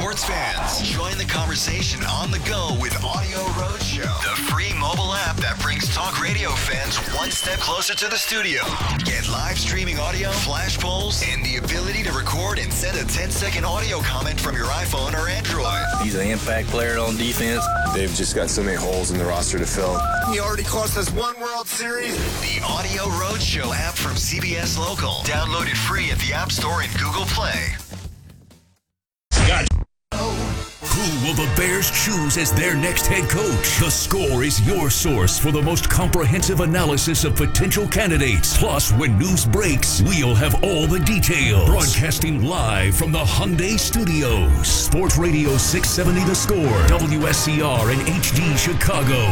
sports fans. Join the conversation on the go with Audio Roadshow, the free mobile app that brings talk radio fans one step closer to the studio. Get live streaming audio, flash polls, and the ability to record and send a 10-second audio comment from your iPhone or Android. He's an impact player on defense. They've just got so many holes in the roster to fill. He already cost us one World Series. The Audio Roadshow app from CBS Local. Download it free at the App Store and Google Play. Who will the Bears choose as their next head coach? The Score is your source for the most comprehensive analysis of potential candidates. Plus, when news breaks, we'll have all the details. Broadcasting live from the Hyundai Studios. Sports Radio 670 The Score. WSCR in HD Chicago.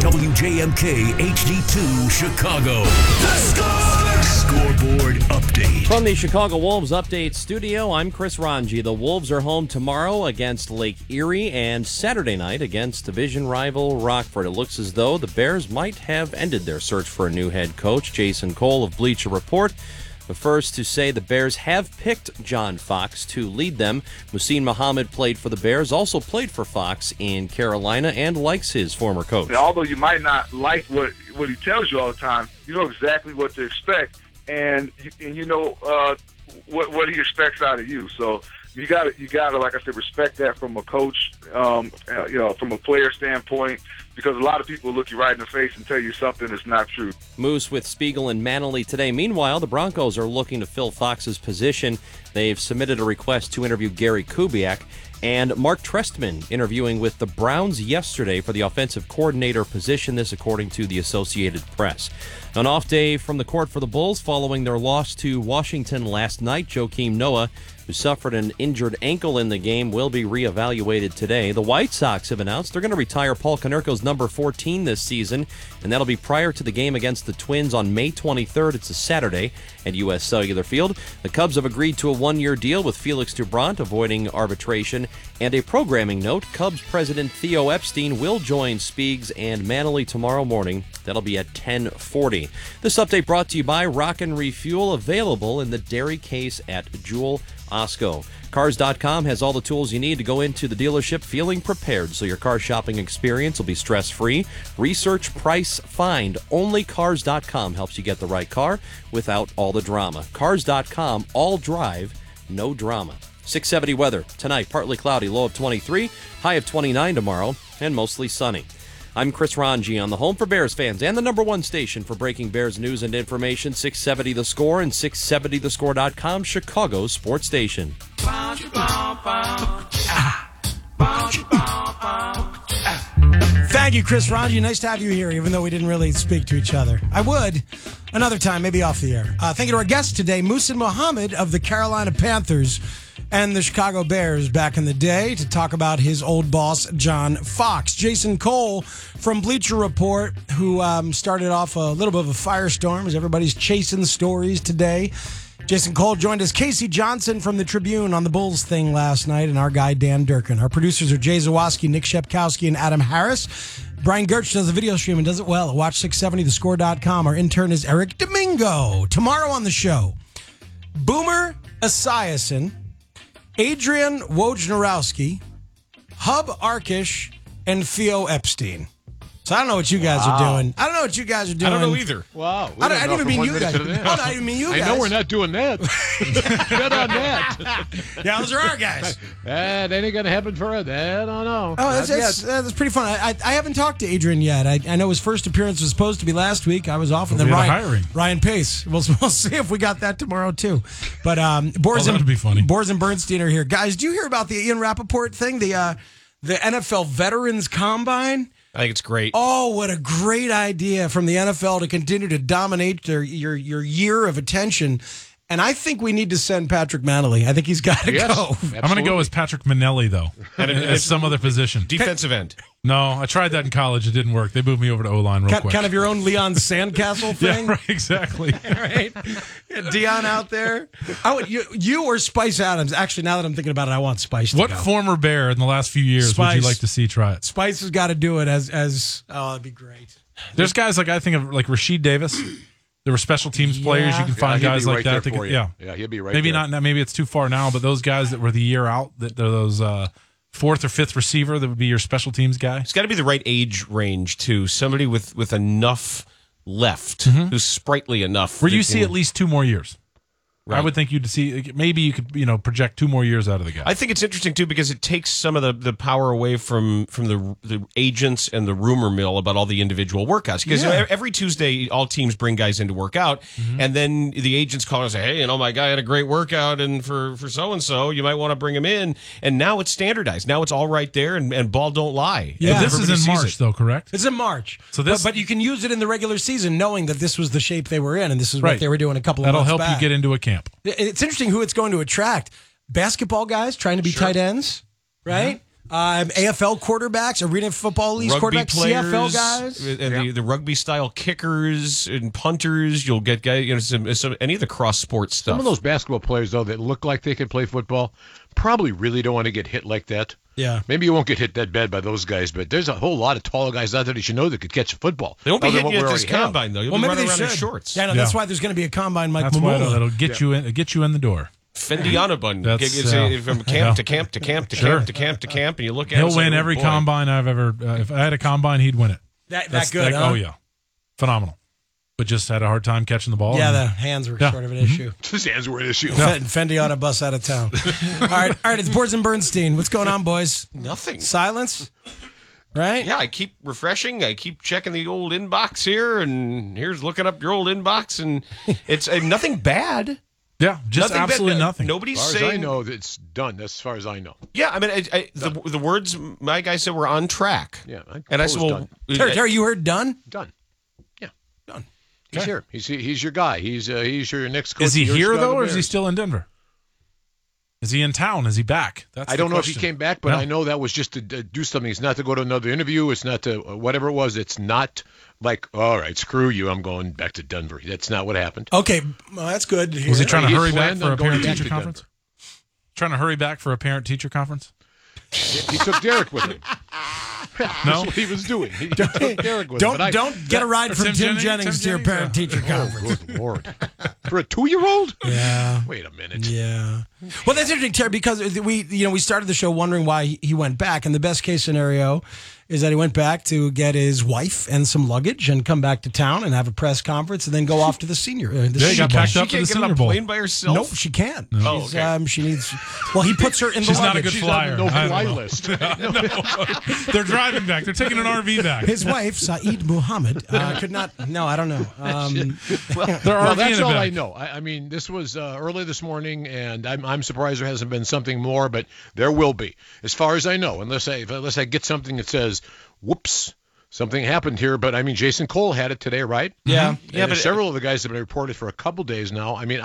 WJMK HD2 Chicago. The Score! Scoreboard update. From the Chicago Wolves Update Studio, I'm Chris Ranji. The Wolves are home tomorrow against Lake Erie and Saturday night against division rival Rockford. It looks as though the Bears might have ended their search for a new head coach. Jason Cole of Bleacher Report, the first to say the Bears have picked John Fox to lead them. Muhsin Muhammad played for the Bears, also played for Fox in Carolina, and likes his former coach. Although you might not like what he tells you all the time, you know exactly what to expect, and you know what he expects out of you. So you got to, like I said, respect that from a coach, from a player standpoint, because a lot of people look you right in the face and tell you something that's not true. Moose with Spiegel and Manley today. Meanwhile, the Broncos are looking to fill Fox's position. They've submitted a request to interview Gary Kubiak, and Mark Trestman interviewing with the Browns yesterday for the offensive coordinator position, this according to the Associated Press. An off day from the court for the Bulls following their loss to Washington last night. Joakim Noah, who suffered an injured ankle in the game, will be reevaluated today. The White Sox have announced they're going to retire Paul Konerko's number 14 this season, and that'll be prior to the game against the Twins on May 23rd. It's a Saturday at U.S. Cellular Field. The Cubs have agreed to a one-year deal with Felix Doubront, avoiding arbitration. And a programming note, Cubs president Theo Epstein will join Spiegs and Manley tomorrow morning. That'll be at 10:40. This update brought to you by Rock and Refuel, available in the dairy case at Jewel Osco. Cars.com has all the tools you need to go into the dealership feeling prepared, so your car shopping experience will be stress-free. Research, price, find. Only Cars.com helps you get the right car without all the drama. Cars.com, all drive, no drama. 670 weather. Tonight, partly cloudy, low of 23, high of 29 tomorrow, and mostly sunny. I'm Chris Ranji on the home for Bears fans and the number one station for breaking Bears news and information, 670 The Score and 670thescore.com, Chicago's sports station. Thank you, Chris Ranji. Nice to have you here, even though we didn't really speak to each other. I would another time, maybe off the air. Thank you to our guest today, Muhsin Muhammad of the Carolina Panthers and the Chicago Bears back in the day, to talk about his old boss, John Fox. Jason Cole from Bleacher Report, who started off a little bit of a firestorm as everybody's chasing stories today. Jason Cole joined us. Casey Johnson from the Tribune on the Bulls thing last night, and our guy, Dan Durkin. Our producers are Jay Zawoski, Nick Shepkowski, and Adam Harris. Brian Gertz does the video stream and does it well at watch670thescore.com. Our intern is Eric Domingo. Tomorrow on the show, Boomer Esiason, Adrian Wojnarowski, Hub Arkish, and Theo Epstein. So I don't know what you guys are doing. I don't know what you guys are doing. I don't know either. Wow. I didn't even mean you guys. I don't even mean you guys. I know we're not doing that. Bet on that. Yeah, those are our guys. That ain't going to happen for us. I don't know. Oh, that's pretty fun. I haven't talked to Adrian yet. I know his first appearance was supposed to be last week. I was off. And then Ryan Pace. We'll see if we got that tomorrow, too. But Bors that would be funny. Bors and Bernstein are here. Guys, do you hear about the Ian Rappaport thing? The NFL Veterans Combine? I think it's great. Oh, what a great idea from the NFL to continue to dominate your year of attention. And I think we need to send Patrick Manley. I think he's got to go. Absolutely. I'm going to go as Patrick Manelli, though, as some other position. Defensive end. No, I tried that in college. It didn't work. They moved me over to O-line real quick. Kind of your own Leon Sandcastle thing? Yeah, right, exactly. Right? Dion out there. You or Spice Adams. Actually, now that I'm thinking about it, I want Spice to What go. former Bear in the last few years would you like to see try it? Spice has got to do it as that'd be great. There's guys like, I think of like Rasheed Davis. There were special teams players. You can find guys like that. Yeah, he'll be right maybe there. not. Maybe it's too far now, but those guys that were the year out, those fourth or fifth receiver that would be your special teams guy? It's got to be the right age range, too. Somebody with enough left, who's sprightly enough. Where you see at least 2 more years. Right. I would think you'd see, maybe you could, project 2 more years out of the guy. I think it's interesting, too, because it takes some of the power away from the agents and the rumor mill about all the individual workouts. Because every Tuesday, all teams bring guys in to work out, and then the agents call and say, hey, my guy had a great workout, and for so-and-so, you might want to bring him in. And now it's standardized. Now it's all right there, and ball don't lie. Yeah. This is in March, though, correct? It's in March. So but you can use it in the regular season knowing that this was the shape they were in, and this is what they were doing a couple of months back. That'll help you get into a camp. It's interesting who it's going to attract. Basketball guys trying to be tight ends, right? AFL quarterbacks, Arena Football League quarterbacks, players, CFL guys. And the rugby-style kickers and punters. You'll get guys, some any of the cross-sport stuff. Some of those basketball players, though, that look like they can play football, probably really don't want to get hit like that. Yeah. Maybe you won't get hit that bad by those guys, but there's a whole lot of tall guys out there that you know that could catch a football. They won't be hitting you at this combine, though. You'll be running around in should. shorts. Yeah, no, that's why there's going to be a combine, Mike That's Mamula. why that'll get you in the door. Fendiano bun. From camp to camp to camp to camp to camp to camp, and you look at him. He'll win every combine I've ever. If I had a combine, he'd win it. That good, huh? Oh, yeah. Phenomenal. But just had a hard time catching the ball. Yeah, the hands were sort of an issue. His hands were an issue. Fendi on a bus out of town. All right, it's Boards and Bernstein. What's going on, boys? Nothing. Silence? Right? Yeah, I keep refreshing. I keep checking the old inbox here, and here's looking up your old inbox, and it's nothing bad. Yeah, just nothing absolutely bad. Nothing. Nobody's as far saying. As I know, it's done. As far as I know. Yeah, I mean, the words my guy said were on track. Yeah, and I said, well, Terry, you heard done? Done. Yeah, done. He's here. He's your guy. He's your next coach. Is he here though, or is he still in Denver? Is he in town? Is he back? I don't know if he came back, but I know that was just to do something. It's not to go to another interview. It's not to whatever it was. It's not like, all right, screw you, I'm going back to Denver. That's not what happened. Okay, well, that's good. Was he trying to hurry back for a parent-teacher conference? Trying to hurry back for a parent-teacher conference? He took Derek with him. That's what he was doing. He took Derek with him. Don't get a ride from Tim Jennings to your parent-teacher conference. Good Lord. For a 2-year-old? Yeah. Wait a minute. Yeah. Well, that's interesting, Terry, because we started the show wondering why he went back, and the best case scenario is that he went back to get his wife and some luggage and come back to town and have a press conference and then go off to the senior. They got packed up she to the can't get on Senior a Bowl. plane by herself. Nope, she can't. No. Oh, okay. She needs. Well, he puts her in the She's not a luggage. good flyer. No I fly don't know. list. No. They're driving back. They're taking an RV back. His wife, Saeed Muhammad, could not. No, I don't know. They're That's all back. I know. I mean, this was early this morning, and I'm surprised there hasn't been something more, but there will be, as far as I know, unless I get something that says, "Whoops, something happened here." But I mean, Jason Cole had it today, right? Yeah, yeah. But several of the guys have been reported for a couple days now. I mean,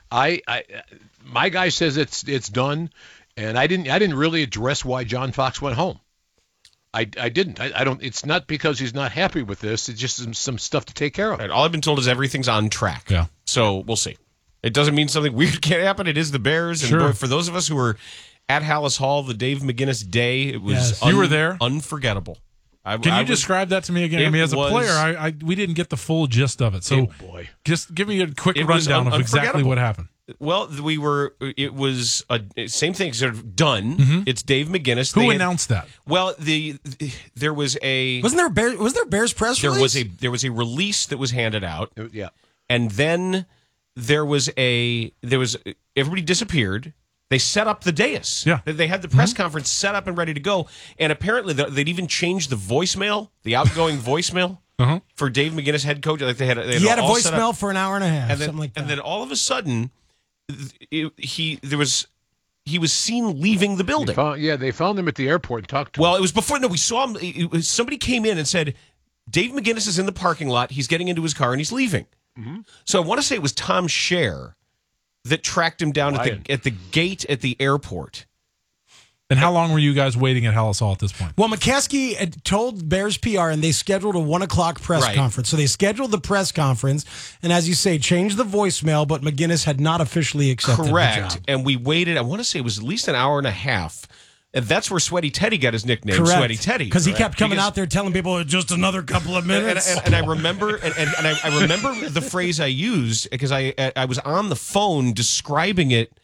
my guy says it's done, and I didn't really address why John Fox went home. I didn't. I don't. It's not because he's not happy with this. It's just some stuff to take care of. Right, all I've been told is everything's on track. Yeah. So we'll see. It doesn't mean something weird can't happen. It is the Bears. And Sure. for those of us who were at Hallis Hall the Dave McGinnis day, it was Yes. You were there? Unforgettable. Can you describe that to me again? I mean, as a player, we didn't get the full gist of it. So just give me a quick rundown of exactly what happened. Well, it was a same thing, sort of done. Mm-hmm. It's Dave McGinnis. Who announced that? Well, there was a Wasn't there was there Bears press release? There was a release that was handed out. Yeah. And then there was everybody disappeared. They set up the dais. Yeah. They had the press conference set up and ready to go. And apparently they'd even changed the voicemail, the outgoing voicemail for Dave McGinnis, head coach. Like they had he had a all set voicemail up. for an hour and a half, And then, something like that. And then all of a sudden, he was seen leaving the building. They found him at the airport and talked to him. Well, it was before. No, we saw him. Somebody came in and said, Dave McGinnis is in the parking lot. He's getting into his car and he's leaving. Mm-hmm. So I want to say it was Tom Scher that tracked him down at the gate at the airport. And how long were you guys waiting at Hallis Hall at this point? Well, McCaskey had told Bears PR, and they scheduled a 1:00 press conference. So they scheduled the press conference, and as you say, changed the voicemail, but McGinnis had not officially accepted the job. And we waited, I want to say it was at least an hour and a half. And that's where Sweaty Teddy got his nickname, Correct. Sweaty Teddy. Because he kept coming out there telling people just another couple of minutes. And I remember, and I remember the phrase I used because I was on the phone describing it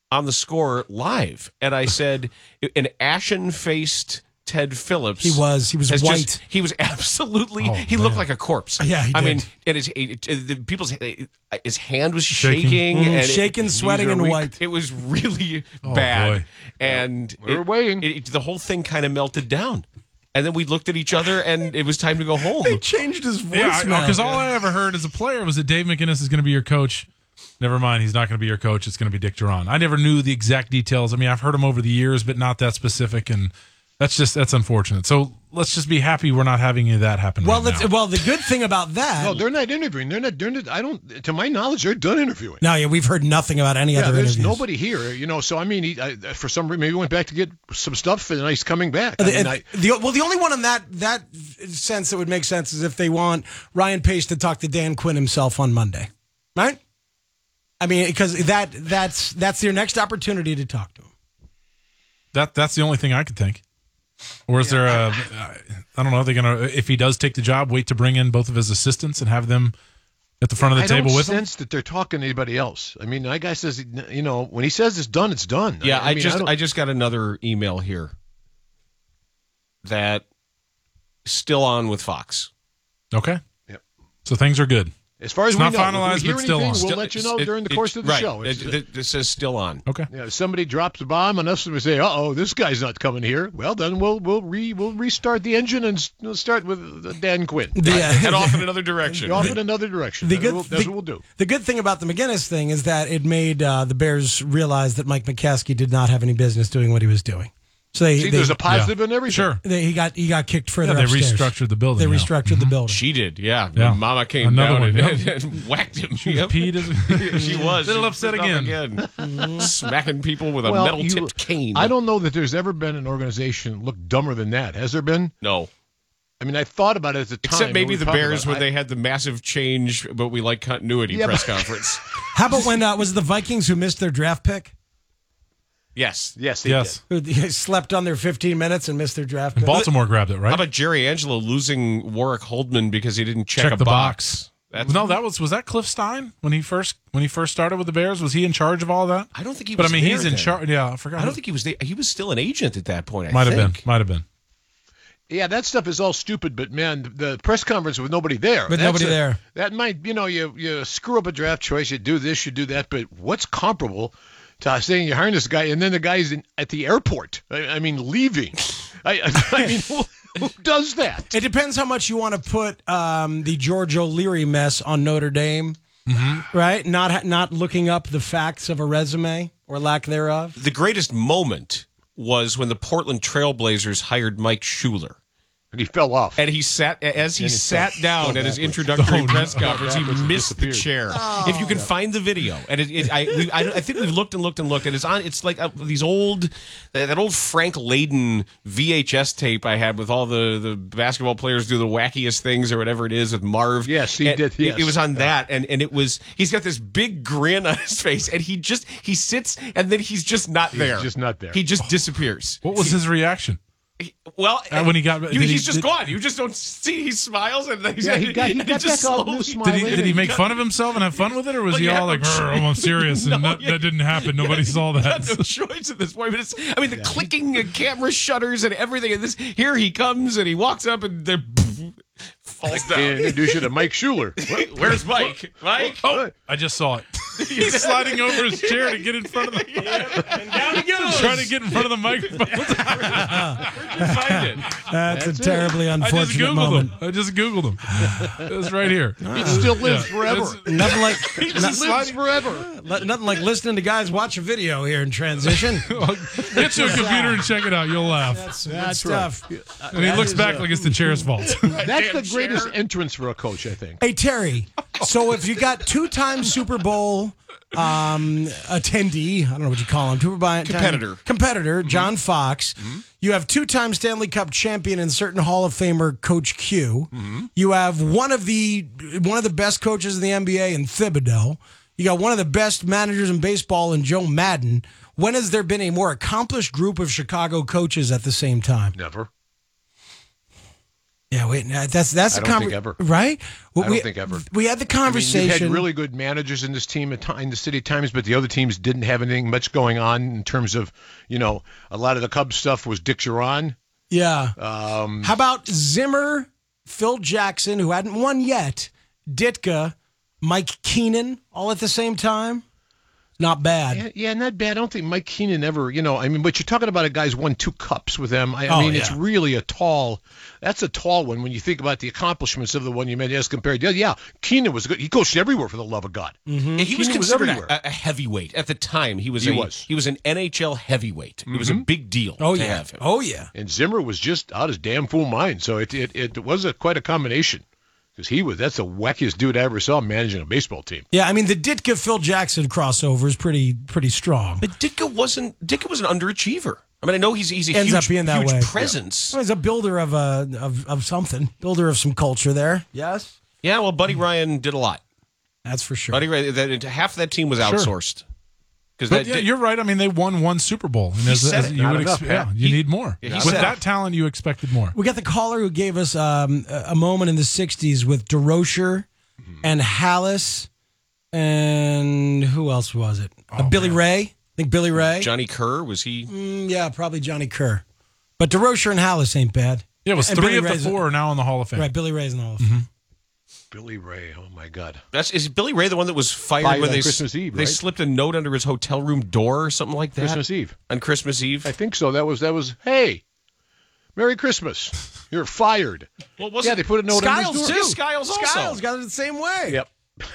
on the Score live, and I said, an ashen-faced Ted Phillips. He was white. He was absolutely. He looked like a corpse. Yeah, he did. I mean, and his hand was shaking, and shaking, sweating, and white. It was really bad, boy. and we were waiting. The whole thing kind of melted down. And then we looked at each other, and it was time to go home. They changed his voice. Yeah, because all I ever heard as a player was that Dave McGinnis is going to be your coach. Never mind, he's not going to be your coach. It's going to be Dick Duran. I never knew the exact details. I mean, I've heard him over the years, but not that specific, and that's unfortunate. So let's just be happy we're not having any of that happen. Well, right now. well, the good thing about that. No, they're not interviewing. They're not doing it. I don't. To my knowledge, they're done interviewing. No, yeah, we've heard nothing about any other there's interviews. nobody here. So I mean, for some reason, maybe he went back to get some stuff, and he's coming back. The only one in that sense that would make sense is if they want Ryan Pace to talk to Dan Quinn himself on Monday, right? I mean, because that's their next opportunity to talk to him. That's the only thing I could think. Or is there I don't know, are they going to, if he does take the job, wait to bring in both of his assistants and have them at the front of the table with him? I don't sense that they're talking to anybody else. I mean, that guy says, when he says it's done, it's done. Yeah, I just got another email here that still on with Fox. Okay. Yep. So things are good. As far as it's we not know, finalized, if we hear but still anything, on. We'll let you know during the course of the show. This says still on. Okay. Yeah, if somebody drops a bomb on us and we say, "Uh-oh, this guy's not coming here," well, then we'll restart the engine and we'll start with Dan Quinn. Head off in another direction. That's what we'll do. The good thing about the McGinnis thing is that it made the Bears realize that Mike McCaskey did not have any business doing what he was doing. So there's a positive in everything. Sure. He got kicked further they upstairs. restructured the building. They restructured the building. She did, yeah. Yeah. Mama came Another down one, and whacked him. She peed. She was. A little upset again. Smacking people with a metal-tipped cane. I don't know that there's ever been an organization look dumber than that. Has there been? No. I mean, I thought about it at the time. Except maybe the Bears when they had the massive change, but we like continuity press conference. How about when was it the Vikings who missed their draft pick? Yes. They slept on their 15 minutes and missed their draft pick. Baltimore grabbed it, right? How about Jerry Angelo losing Warwick Holdman because he didn't check the box? No, was that Cliff Stein when he first started with the Bears? Was he in charge of all that? I don't think he was. But I mean, he's in charge. Yeah, I forgot. I don't think he was. He was still an agent at that point. Might have been. Yeah, that stuff is all stupid, but man, the press conference with nobody there. That might, you screw up a draft choice, you do this, you do that, but what's comparable to saying you're hiring this guy and then the guy's at the airport? I mean, leaving. I mean, who does that? It depends how much you want to put the George O'Leary mess on Notre Dame, right? Not looking up the facts of a resume or lack thereof. The greatest moment was when the Portland Trailblazers hired Mike Schuler. And he fell off. And he sat down at his introductory press conference. He missed the chair. If you can find the video, and I think we've looked and looked and looked, and it's on. It's like that old Frank Layden VHS tape I had with all the basketball players do the wackiest things or whatever it is with Marv. Yes, he did. Yes. It was on that, and it was. He's got this big grin on his face, and he sits, and then he's just not there. He's just not there. He just disappears. What was his reaction? Well, when he got, he's just gone. You just don't see. He smiles and he got back up smiling. Did he make fun of himself and have fun with it, or was he all like, "I'm serious"? And that didn't happen. Nobody saw that. Had no choice at this point. But the clicking of camera shutters and everything. And here he comes and he walks up and they're. Falls down. Introduce you to Mike Schuler. Where's Mike? Mike? Oh, I just saw it. He's sliding over his chair to get in front of the and down he goes. Trying to get in front of the microphone. Where'd you find it? That's a terribly unfortunate moment. I just Googled him. It's right here. He still lives forever. Nothing like he just lives forever. Nothing like listening to guys watch a video here in transition. Get you a computer and check it out. You'll laugh. That's tough. And he looks back like it's the chair's fault. That's the greatest entrance for a coach, I think. Hey, Terry, so if you got two-time Super Bowl attendee, I don't know what you call him, competitor, John Fox, you have two-time Stanley Cup champion and certain Hall of Famer Coach Q, you have one of the best coaches in the NBA in Thibodeau, you got one of the best managers in baseball in Joe Madden. When has there been a more accomplished group of Chicago coaches at the same time? Never. Yeah, wait, that's I the don't think ever. Right? Well, I don't think ever. We had the conversation. You had really good managers in this team in the city at times, but the other teams didn't have anything much going on in terms of, a lot of the Cubs stuff was Dick Duran. Yeah. How about Zimmer, Phil Jackson, who hadn't won yet, Ditka, Mike Keenan, all at the same time? Not bad. Yeah, not bad. I don't think Mike Keenan ever, but you're talking about a guy's won 2 cups with them. It's really that's a tall one when you think about the accomplishments of the one you mentioned as compared to, Keenan was good. He coached everywhere, for the love of God. Mm-hmm. He was considered a heavyweight at the time. He was an NHL heavyweight. It was a big deal to have him. Oh, yeah. And Zimmer was just out his damn fool mind. So it was quite a combination. Because that's the wackiest dude I ever saw managing a baseball team. Yeah, the Ditka Phil Jackson crossover is pretty strong. But Ditka was an underachiever. I know he's a Ends huge, up being that huge way. presence. Well, he's a builder of something, builder of some culture there. Yes. Yeah, well, Buddy Ryan did a lot. That's for sure. Buddy Ryan, half that team was outsourced. But you're right. They won 1 Super Bowl. And you need more. Yeah, with that talent, you expected more. We got the caller who gave us a moment in the 60s with DeRocher and Hallis and who else was it? Billy Ray. I think Billy Ray. Johnny Kerr, was he? Yeah, probably Johnny Kerr. But DeRocher and Hallis ain't bad. Yeah, it was and 3 Billy of Ray's the 4 are now in the Hall of Fame. Right, Billy Ray's in the Hall of Fame. Billy Ray, oh my God! Is Billy Ray the one that was fired when on Christmas Eve? They slipped a note under his hotel room door or something like that? Christmas Eve. On Christmas Eve, I think so. That was. Hey, Merry Christmas! You're fired. Well, they put a note Skiles on his door. too. Skiles also. Skiles got it the same way. Yep.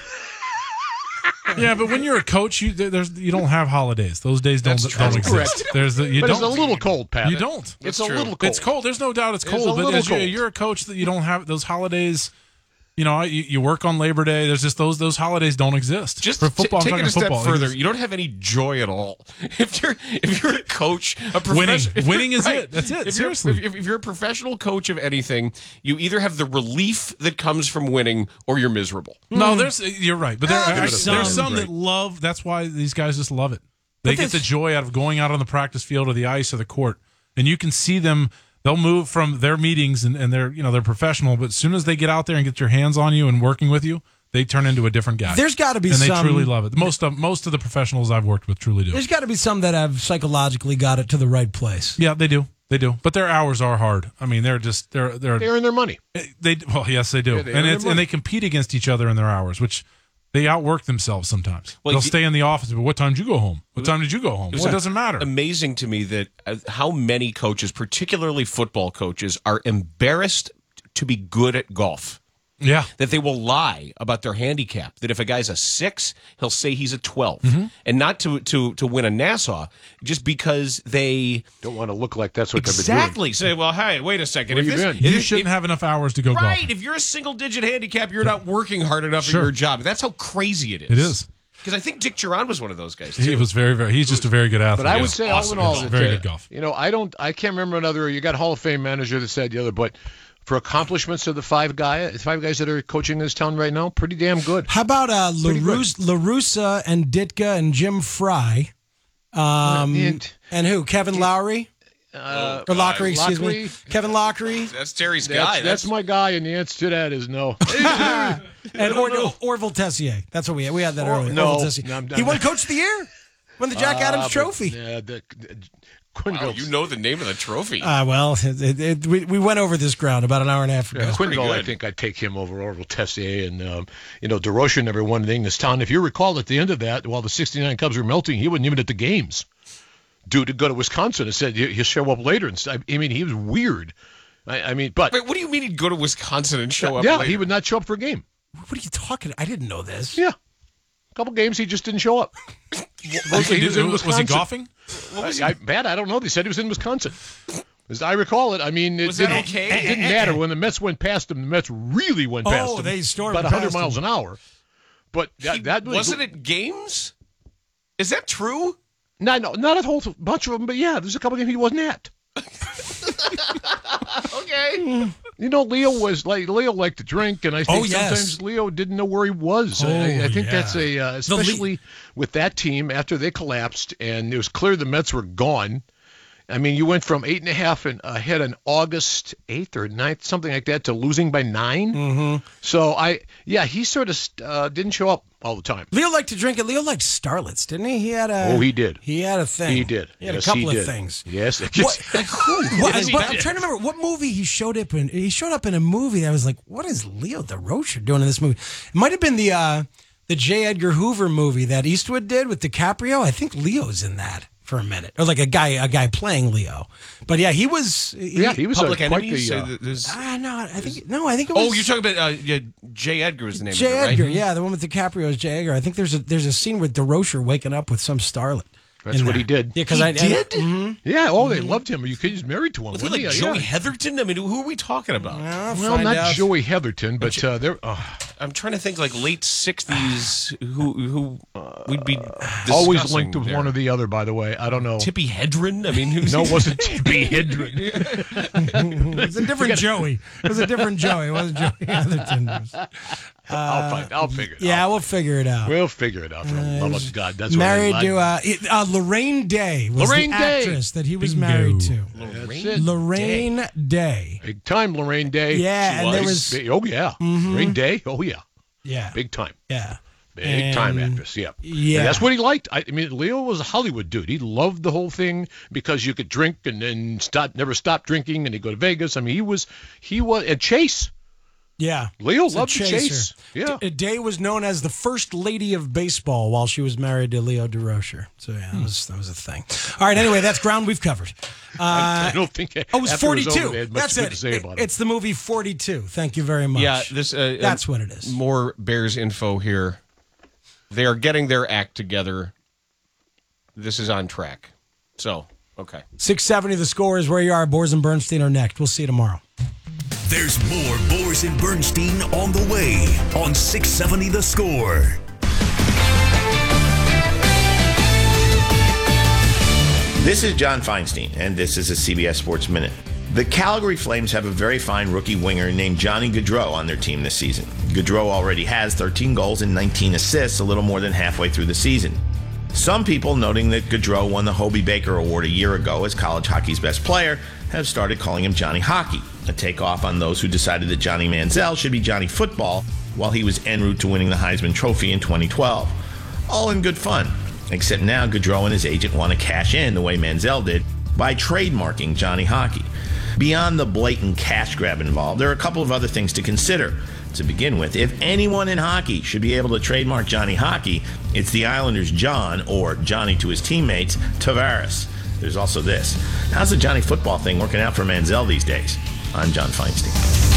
Yeah, but when you're a coach, you don't have holidays. Those days don't exist. Correct. It's a little cold, Pat. You don't. It's a little cold. It's cold. There's no doubt it's cold. But as you're a coach, that you don't have those holidays. You work on Labor Day. There's just those holidays don't exist. Just for football, take it a step football. further. You don't have any joy at all. If you're a coach, winning is it. That's it. Seriously, if you're a professional coach of anything, you either have the relief that comes from winning, or you're miserable. No, you're right. But there's some that love. That's why these guys just love it. They get the joy out of going out on the practice field or the ice or the court, and you can see them. They'll move from their meetings and they're professional, but as soon as they get out there and get your hands on you and working with you, they turn into a different guy. There's got to be and some, they truly love it. Most of the professionals I've worked with truly do. There's got to be some that have psychologically got it to the right place. Yeah, they do. But their hours are hard. They're earn their money. Yes, they do. Yeah, and they compete against each other in their hours, which they outwork themselves sometimes. They'll stay in the office, but what time did you go home? What time did you go home? It doesn't matter. Amazing to me that how many coaches, particularly football coaches, are embarrassed to be good at golf. Yeah. That they will lie about their handicap. That if a guy's a 6, he'll say he's a 12. And not to win a Nassau, just because they don't want to look like that's what they've been doing. Exactly. Say, well, hey, wait a second. Where you been? You shouldn't have enough hours to go golfing. Right. If you're a single-digit handicap, you're not working hard enough at your job. That's how crazy it is. It is. Because I think Dick Duran was one of those guys, too. He was he's just a very good athlete. But I would say, awesome. all in all, very good golf. I can't remember another. You got Hall of Fame manager that said the other, but for accomplishments of the five guys that are coaching this town right now, pretty damn good. How about LaRussa and Ditka and Jim Fry? And who? Kevin Lowry? Or Lockery, excuse me. Kevin Lockery. That's Terry's guy. That's my guy, and the answer to that is no. And Orville Tessier. That's what we had that earlier. No. He won Coach of the Year. Won the Jack Adams Trophy. Wow, you know the name of the trophy. Well, we went over this ground about an hour and a half ago. Quinville, I think I'd take him over Orville Tessier. And, DeRocher never won anything in this town. If you recall, at the end of that, while the 69 Cubs were melting, he wasn't even at the games. Dude to go to Wisconsin and said he'll show up later. And he was weird. But wait, what do you mean he'd go to Wisconsin and show up? Yeah, later? He would not show up for a game. What are you talking? I didn't know this. Yeah, a couple games he just didn't show up. Was he golfing? I don't know. They said he was in Wisconsin. As I recall it, it didn't matter when the Mets went past him. The Mets really went past him. They stormed about 100 miles an hour. But that wasn't it games. Is that true? No, not a whole bunch of them, but yeah, there's a couple games he wasn't at. Okay. Leo liked to drink, and I think sometimes Leo didn't know where he was. I think that's especially with that team after they collapsed, and it was clear the Mets were gone, I mean, you went from 8.5 and ahead on August 8th or 9th, something like that, to losing by 9. Mm-hmm. So he sort of didn't show up all the time. Leo liked to drink it. Leo liked starlets, didn't he? He had a. Oh, he did. He had a thing. He did. He had Yes, a couple he of did. things. Yes. I'm trying to remember what movie he showed up in. He showed up in a movie that I was like, what is Leo DeRocher doing in this movie? It might have been the J. Edgar Hoover movie that Eastwood did with DiCaprio. I think Leo's in that for a minute, or like a guy playing Leo. But yeah, he was. He was Public quite Enemies. the. I think it was. Oh, you're talking about J. Edgar is the name J. of it, right? Edgar, yeah, the one with DiCaprio is J. Edgar. I think there's a scene with DeRocher waking up with some starlet. That's what he did. Yeah, because He did? Mhm. Yeah. Oh, they loved him. He's married to one. Was he wasn't like he? Joey Yeah. Heatherton? I mean, who are we talking about? Well, not Joey Heatherton, but they're. I'm trying to think like late 60s who we'd be Always discussing linked with there. one or the other, by the way. I don't know. Tippy Hedren? I mean, who's No, it wasn't Tippy Hedren. It was a different Joey. It was a different Joey. It wasn't Joey Heatherton. I'll figure it out. Yeah, we'll figure it out. We'll figure it out. For the love of God. That's Married what I to Lorraine Day was Lorraine the Day. actress that he was married to. That's it. Lorraine Day. Big time, Lorraine Day. Yeah, She and there was- Oh, yeah. Lorraine Day. Oh, yeah. Yeah. Big time. Yeah. Big time actress, yeah. Yeah. And that's what he liked. I mean, Leo was a Hollywood dude. He loved the whole thing because you could drink and then never stop drinking, and he'd go to Vegas. I mean, he was and Chase. Yeah. Leo He's a loved to chaser. chase. Yeah. Day was known as the first lady of baseball while she was married to Leo DeRocher. So, yeah, that was a thing. All right, anyway, that's ground we've covered. I don't think it was after it was 42. over, they had much That's good it. to say about it. It's the movie 42. Thank you very much. Yeah, that's what it is. More Bears info here. They are getting their act together. This is on track. So, okay. 670 The Score is where you are. Boers and Bernstein are next. We'll see you tomorrow. There's more Boers and Bernstein on the way on 670 The Score. This is John Feinstein, and this is a CBS Sports Minute. The Calgary Flames have a very fine rookie winger named Johnny Gaudreau on their team this season. Gaudreau already has 13 goals and 19 assists, a little more than halfway through the season. Some people, noting that Gaudreau won the Hobey Baker Award a year ago as college hockey's best player, have started calling him Johnny Hockey, a takeoff on those who decided that Johnny Manziel should be Johnny Football while he was en route to winning the Heisman Trophy in 2012. All in good fun, except now Gaudreau and his agent want to cash in the way Manziel did by trademarking Johnny Hockey. Beyond the blatant cash grab involved, there are a couple of other things to consider. To begin with, if anyone in hockey should be able to trademark Johnny Hockey, it's the Islanders' John, or Johnny to his teammates, Tavares. There's also this. How's the Johnny Football thing working out for Manziel these days? I'm John Feinstein.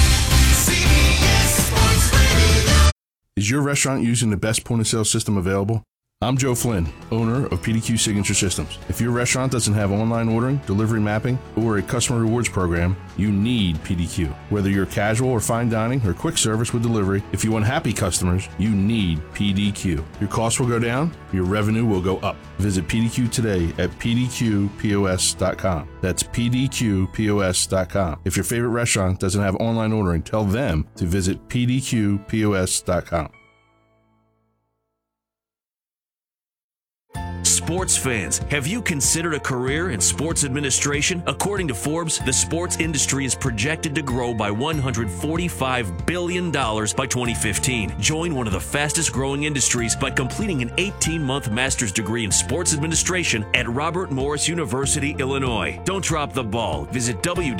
Is your restaurant using the best point-of-sale system available? I'm Joe Flynn, owner of PDQ Signature Systems. If your restaurant doesn't have online ordering, delivery mapping, or a customer rewards program, you need PDQ. Whether you're casual or fine dining or quick service with delivery, if you want happy customers, you need PDQ. Your costs will go down, your revenue will go up. Visit PDQ today at pdqpos.com. That's pdqpos.com. If your favorite restaurant doesn't have online ordering, tell them to visit pdqpos.com. Sports fans, have you considered a career in sports administration? According to Forbes, the sports industry is projected to grow by $145 billion by 2015. Join one of the fastest growing industries by completing an 18-month master's degree in sports administration at Robert Morris University, Illinois. Don't drop the ball. Visit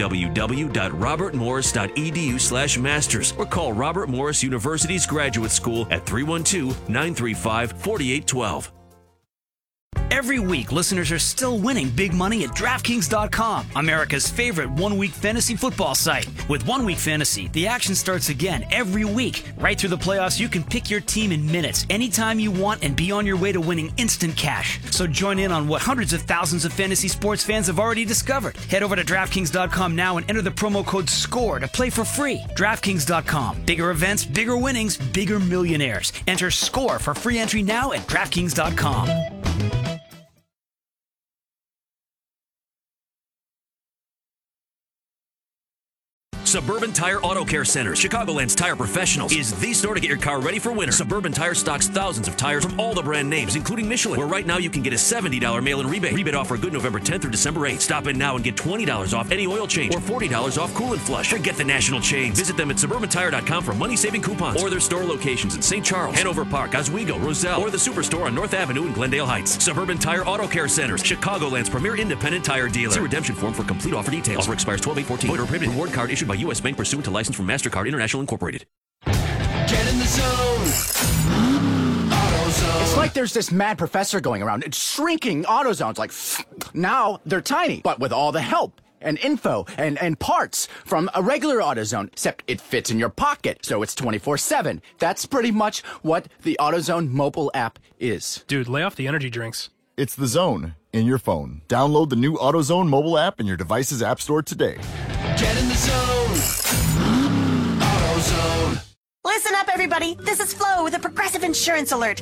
www.robertmorris.edu/masters or call Robert Morris University's Graduate School at 312-935-4812. Every week, listeners are still winning big money at DraftKings.com, America's favorite one-week fantasy football site. With One Week Fantasy, the action starts again every week. Right through the playoffs, you can pick your team in minutes, anytime you want, and be on your way to winning instant cash. So join in on what hundreds of thousands of fantasy sports fans have already discovered. Head over to DraftKings.com now and enter the promo code SCORE to play for free. DraftKings.com. Bigger events, bigger winnings, bigger millionaires. Enter SCORE for free entry now at DraftKings.com. Suburban Tire Auto Care Centers, Chicagoland's tire professionals, is the store to get your car ready for winter. Suburban Tire stocks thousands of tires from all the brand names, including Michelin, where right now you can get a $70 mail-in rebate. Rebate offer good November 10th through December 8th. Stop in now and get $20 off any oil change or $40 off coolant flush. Forget the national chains. Visit them at SuburbanTire.com for money-saving coupons or their store locations in St. Charles, Hanover Park, Oswego, Roselle, or the Superstore on North Avenue in Glendale Heights. Suburban Tire Auto Care Centers, Chicagoland's premier independent tire dealer. See redemption form for complete offer details. Offer expires 12/8/14. Void or prohibited. Reward card issued by U.S. Bank pursuant to license from MasterCard International Incorporated. Get in the zone. AutoZone. It's like there's this mad professor going around. It's shrinking AutoZones. Like, now they're tiny, but with all the help and info and parts from a regular AutoZone, except it fits in your pocket, so it's 24/7. That's pretty much what the AutoZone mobile app is. Dude, lay off the energy drinks. It's the Zone in your phone. Download the new AutoZone mobile app in your device's app store today. Get in the zone. AutoZone. Listen up, everybody. This is Flo with a Progressive Insurance alert.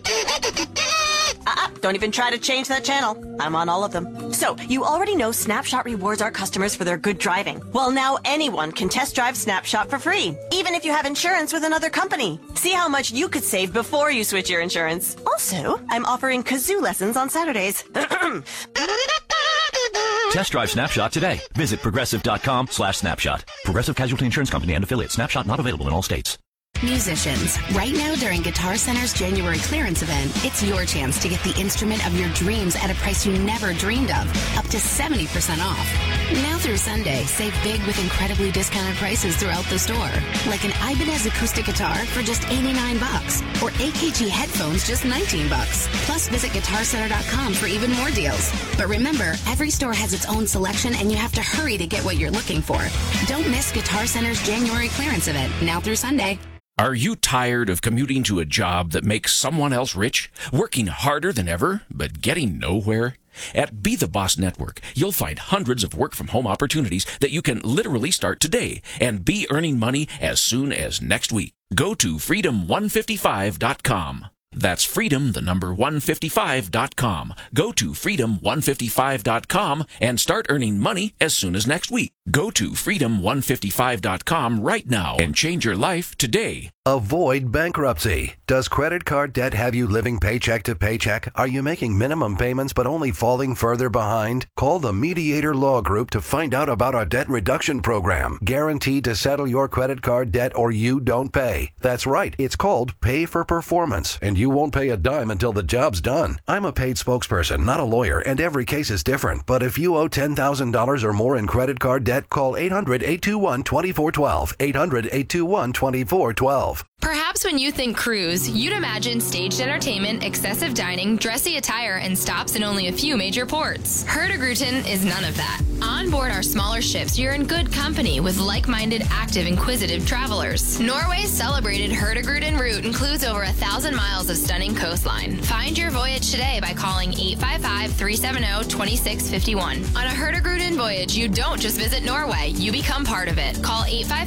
Don't even try to change that channel. I'm on all of them. So, you already know Snapshot rewards our customers for their good driving. Well, now anyone can test drive Snapshot for free, even if you have insurance with another company. See how much you could save before you switch your insurance. Also, I'm offering kazoo lessons on Saturdays. Test drive Snapshot today. Visit progressive.com/snapshot. Progressive Casualty Insurance Company and affiliates. Snapshot not available in all states. Musicians, right now during Guitar Center's January clearance event, it's your chance to get the instrument of your dreams at a price you never dreamed of, up to 70% off. Now through Sunday, save big with incredibly discounted prices throughout the store, like an Ibanez acoustic guitar for just $89, or AKG headphones just $19. Plus, visit GuitarCenter.com for even more deals. But remember, every store has its own selection, and you have to hurry to get what you're looking for. Don't miss Guitar Center's January clearance event, now through Sunday. Are you tired of commuting to a job that makes someone else rich, working harder than ever, but getting nowhere? At Be the Boss Network, you'll find hundreds of work-from-home opportunities that you can literally start today and be earning money as soon as next week. Go to freedom155.com. That's freedom, the number 155.com. Go to freedom155.com and start earning money as soon as next week. Go to freedom155.com right now and change your life today. Avoid bankruptcy. Does credit card debt have you living paycheck to paycheck? Are you making minimum payments but only falling further behind? Call the Mediator Law Group to find out about our debt reduction program. Guaranteed to settle your credit card debt or you don't pay. That's right. It's called Pay for Performance, and you won't pay a dime until the job's done. I'm a paid spokesperson, not a lawyer, and every case is different. But if you owe $10,000 or more in credit card debt, call 800-821-2412. 800-821-2412. Perhaps when you think cruise, you'd imagine staged entertainment, excessive dining, dressy attire, and stops in only a few major ports. Hurtigruten is none of that. On board our smaller ships, you're in good company with like-minded, active, inquisitive travelers. Norway's celebrated Hurtigruten route includes over 1,000 miles of stunning coastline. Find your voyage today by calling 855-370-2651. On a Hurtigruten voyage, you don't just visit Norway, you become part of it. Call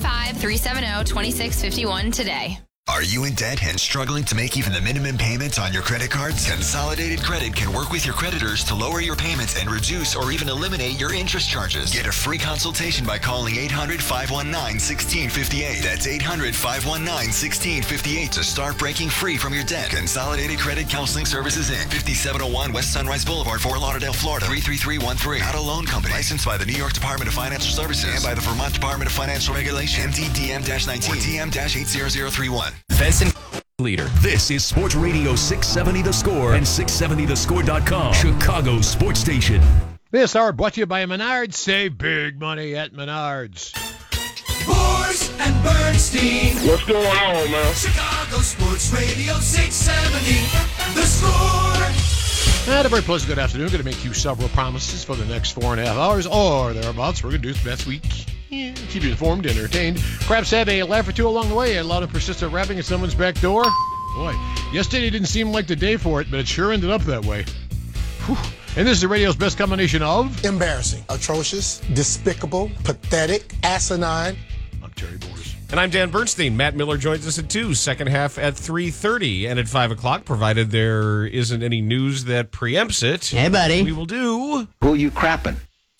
855-370-2651 today. Are you in debt and struggling to make even the minimum payments on your credit cards? Consolidated Credit can work with your creditors to lower your payments and reduce or even eliminate your interest charges. Get a free consultation by calling 800-519-1658. That's 800-519-1658 to start breaking free from your debt. Consolidated Credit Counseling Services, Inc. 5701 West Sunrise Boulevard, Fort Lauderdale, Florida, 33313. Not a loan company. Licensed by the New York Department of Financial Services and by the Vermont Department of Financial Regulation. MDDM-19 or DM-80031. Vincent Leader. This is Sports Radio 670 The Score and 670thescore.com. Chicago Sports Station. This hour brought to you by Menards. Save big money at Menards. Boers and Bernstein. What's going on, man? Chicago Sports Radio 670. The Score. And a very pleasant good afternoon. Going to make you several promises for the next 4.5 hours or thereabouts. We're going to do the best we can. Keep you informed, entertained. Perhaps had a laugh or two along the way. A lot of persistent rapping at someone's back door. Boy, yesterday didn't seem like the day for it, but it sure ended up that way. Whew. And this is the radio's best combination of... embarrassing, atrocious, despicable, pathetic, asinine. I'm Terry Borders. And I'm Dan Bernstein. Matt Miller joins us at 2, second half at 3:30, and at 5 o'clock, provided there isn't any news that preempts it. Hey, buddy. We will do... Who you crapping?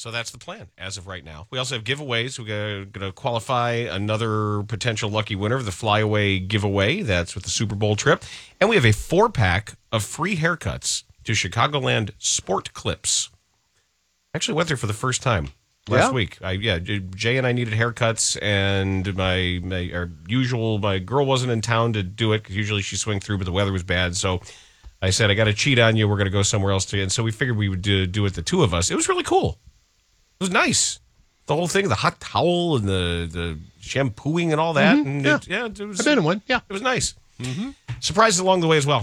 So that's the plan as of right now. We also have giveaways. We're going to qualify another potential lucky winner of the Flyaway giveaway. That's with the Super Bowl trip. And we have a 4-pack of free haircuts to Chicagoland Sport Clips. I actually went there for the first time last week. Jay and I needed haircuts, and my girl wasn't in town to do it because usually she swings through, but the weather was bad. So I said, I got to cheat on you. We're going to go somewhere else. And so we figured we would do it, the two of us. It was really cool. It was nice. The whole thing, the hot towel and the shampooing and all that. And it was, I've been in one. Yeah. It was nice. Surprises along the way as well.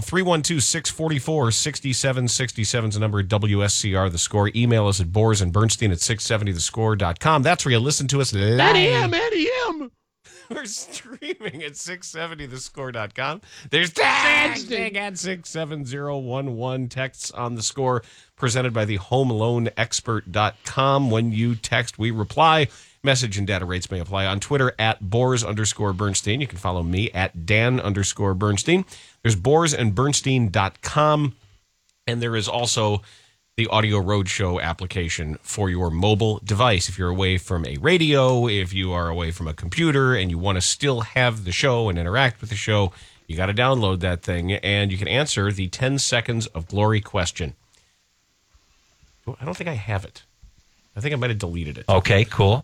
312-644-6767 is the number at WSCR, The Score. Email us at boresandbernstein@670thescore.com. That's where you listen to us live. Eddie M. We're streaming at 670thescore.com. There's texting at 67011. Texts on The Score presented by the HomeLoanExpert.com. When you text, we reply. Message and data rates may apply. On Twitter at Bors_Bernstein. You can follow me at Dan_Bernstein. There's boresandbernstein.com. And there is also the Audio Roadshow application for your mobile device. If you're away from a radio, if you are away from a computer, and you want to still have the show and interact with the show, you got to download that thing, and you can answer the 10 seconds of glory question. I don't think I have it. I think I might have deleted it. Okay, cool.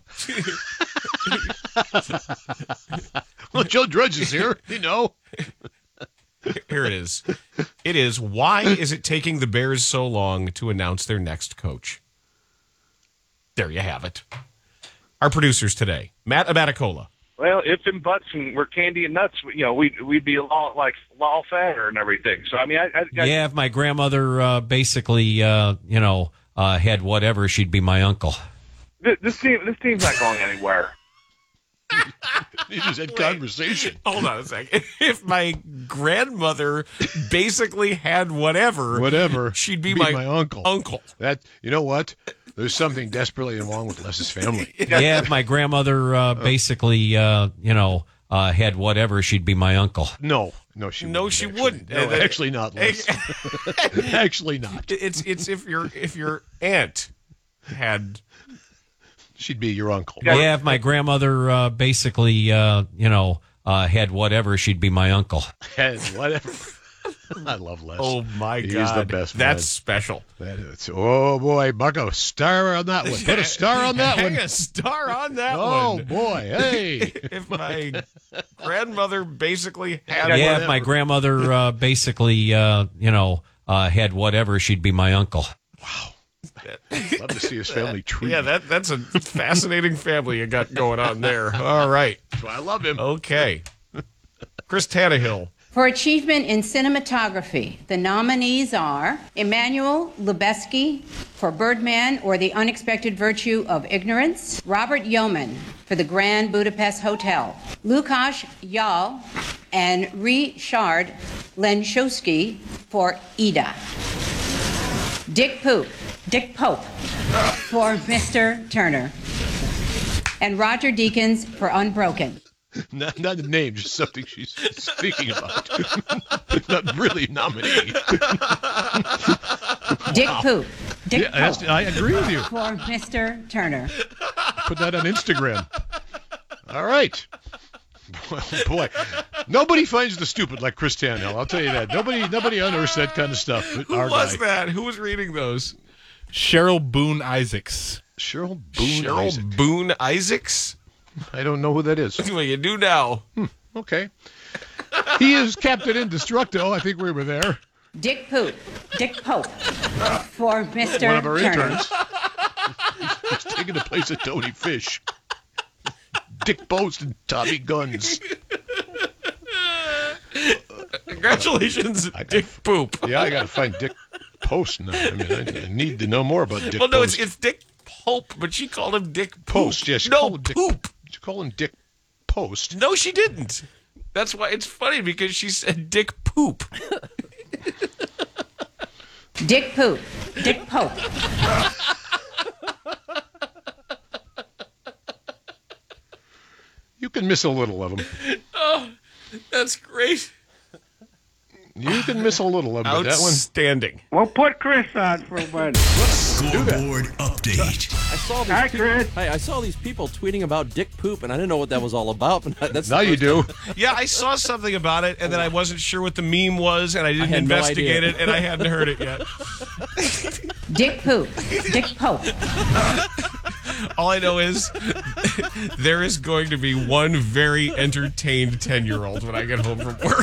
Well, Joe Drudge is here. You know. Here it is. It is, why is it taking the Bears so long to announce their next coach? There you have it. Our producers today, Matt Abaticola. Well, if and buts and we're candy and nuts, we'd be a lot fatter and everything. So I mean, yeah, if my grandmother basically, had whatever, she'd be my uncle. This team's not going anywhere. You just had conversation. Hold on a second. If my grandmother basically had whatever, she'd be my uncle. That, you know what? There's something desperately wrong with Les's family. Yeah, if my grandmother basically, had whatever, she'd be my uncle. No, she wouldn't. No, actually not, Les. Actually not. It's if your aunt had. She'd be your uncle. Yeah, if my grandmother basically, had whatever, she'd be my uncle. Had whatever. I love Les. Oh, my God. He's the best. That's special. That is. Oh, boy. Bucko, star on that one. Put a star on that one. Hang a star on that one. Oh, boy. Hey. If my grandmother basically had if my grandmother basically, had whatever, she'd be my uncle. Wow. Love to see his family tree. Yeah, that's a fascinating family you got going on there. All right. That's why I love him. Okay. Chris Tannehill. For achievement in cinematography, the nominees are Emmanuel Lubezki for Birdman or The Unexpected Virtue of Ignorance, Robert Yeoman for The Grand Budapest Hotel, Lukasz Yal and Richard Lenshowski for Ida, Dick Pope for Mr. Turner, and Roger Deakins for Unbroken. Not the name, just something she's speaking about. Not really nominee. Dick Poop. Dick Pope. I agree with you. For Mr. Turner. Put that on Instagram. All right. Well, boy, nobody finds the stupid like Chris Tannehill. I'll tell you that. Nobody unearths that kind of stuff. Who was that? Who was reading those? Cheryl Boone Isaacs. Cheryl Boone Isaacs? I don't know who that is. Well, you do now. Okay. He is Captain Indestructo. I think we were there. Dick Pope for Mr. One of our Turner. interns. He's taking the place of Tony Fish. Dick Post and Tommy Guns. Congratulations, Dick Poop. Yeah, I got to find Dick Post now. I mean, I need to know more about Dick Well, no, Post. it's Dick Pope, but she called him Dick Poop. Post, yes. No, Poop. Did you call him Dick Post? No, she didn't. That's why it's funny, because she said Dick Poop. Dick Poop. Dick Pope. You can miss a little of them. Oh, that's great. You can miss a little of them. That one. Outstanding. Well, put Chris on for a minute. Scoreboard update. saw these Hi, Chris. Hey, I saw these people tweeting about dick poop, and I didn't know what that was all about. But that's Now you do. Yeah, I saw something about it, and then I wasn't sure what the meme was, and I didn't had no investigate idea. it, and I hadn't heard it yet. Dick poop. Dick pope. All I know is there is going to be one very entertained 10-year-old when I get home from work.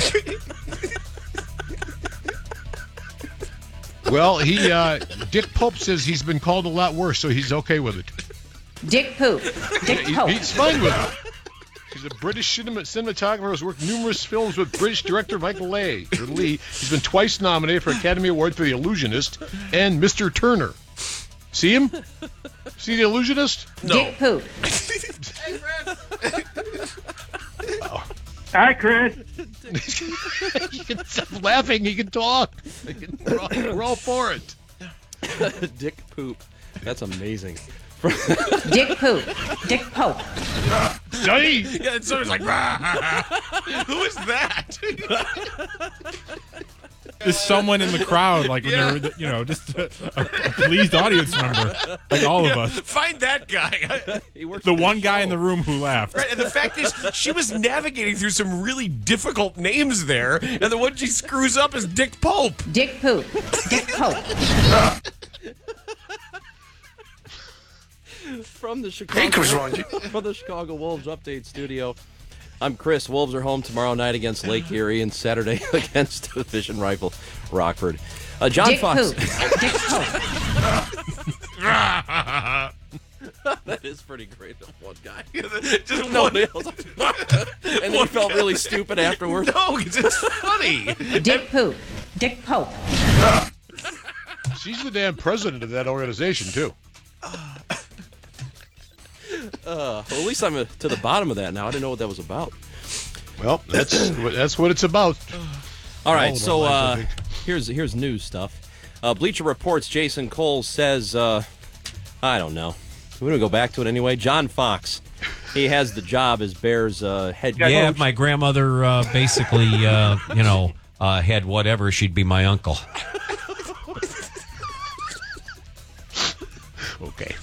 Well, Dick Pope says he's been called a lot worse, so he's okay with it. Dick poop. Dick pope. He's fine with it. He's a British cinematographer who's worked numerous films with British director Michael Lee. He's been twice nominated for Academy Award for The Illusionist and Mr. Turner. See him? See The Illusionist? No. Dick poop. Hi, Chris. He can stop laughing. He can talk. We're all for it. Dick poop. That's amazing. Dick poop. Dick pope. Johnny. Yeah, and someone's like, who is that? There's someone in the crowd, like when they're, just a pleased audience member, like all of us. Find that guy. The one guy in the room who laughed. Right, and the fact is, she was navigating through some really difficult names there, and the one she screws up is Dick Pope. Dick poop. Dick pope. From the Chicago Wolves update studio, I'm Chris. Wolves are home tomorrow night against Lake Erie and Saturday against Division rival Rockford. John Dick Fox. poop. Dick pope. That is pretty great. One guy. Just Nobody else. And then he felt really stupid afterwards. No, because it's funny. Dick poop. Dick pope. She's the damn president of that organization, too. Well, at least I'm to the bottom of that now. I didn't know what that was about. Well, that's what it's about. All right, so here's news stuff. Bleacher Report's Jason Cole says, I don't know. We're going to go back to it anyway. John Fox, he has the job as Bears head coach. Yeah, my grandmother basically, had whatever, she'd be my uncle. Okay.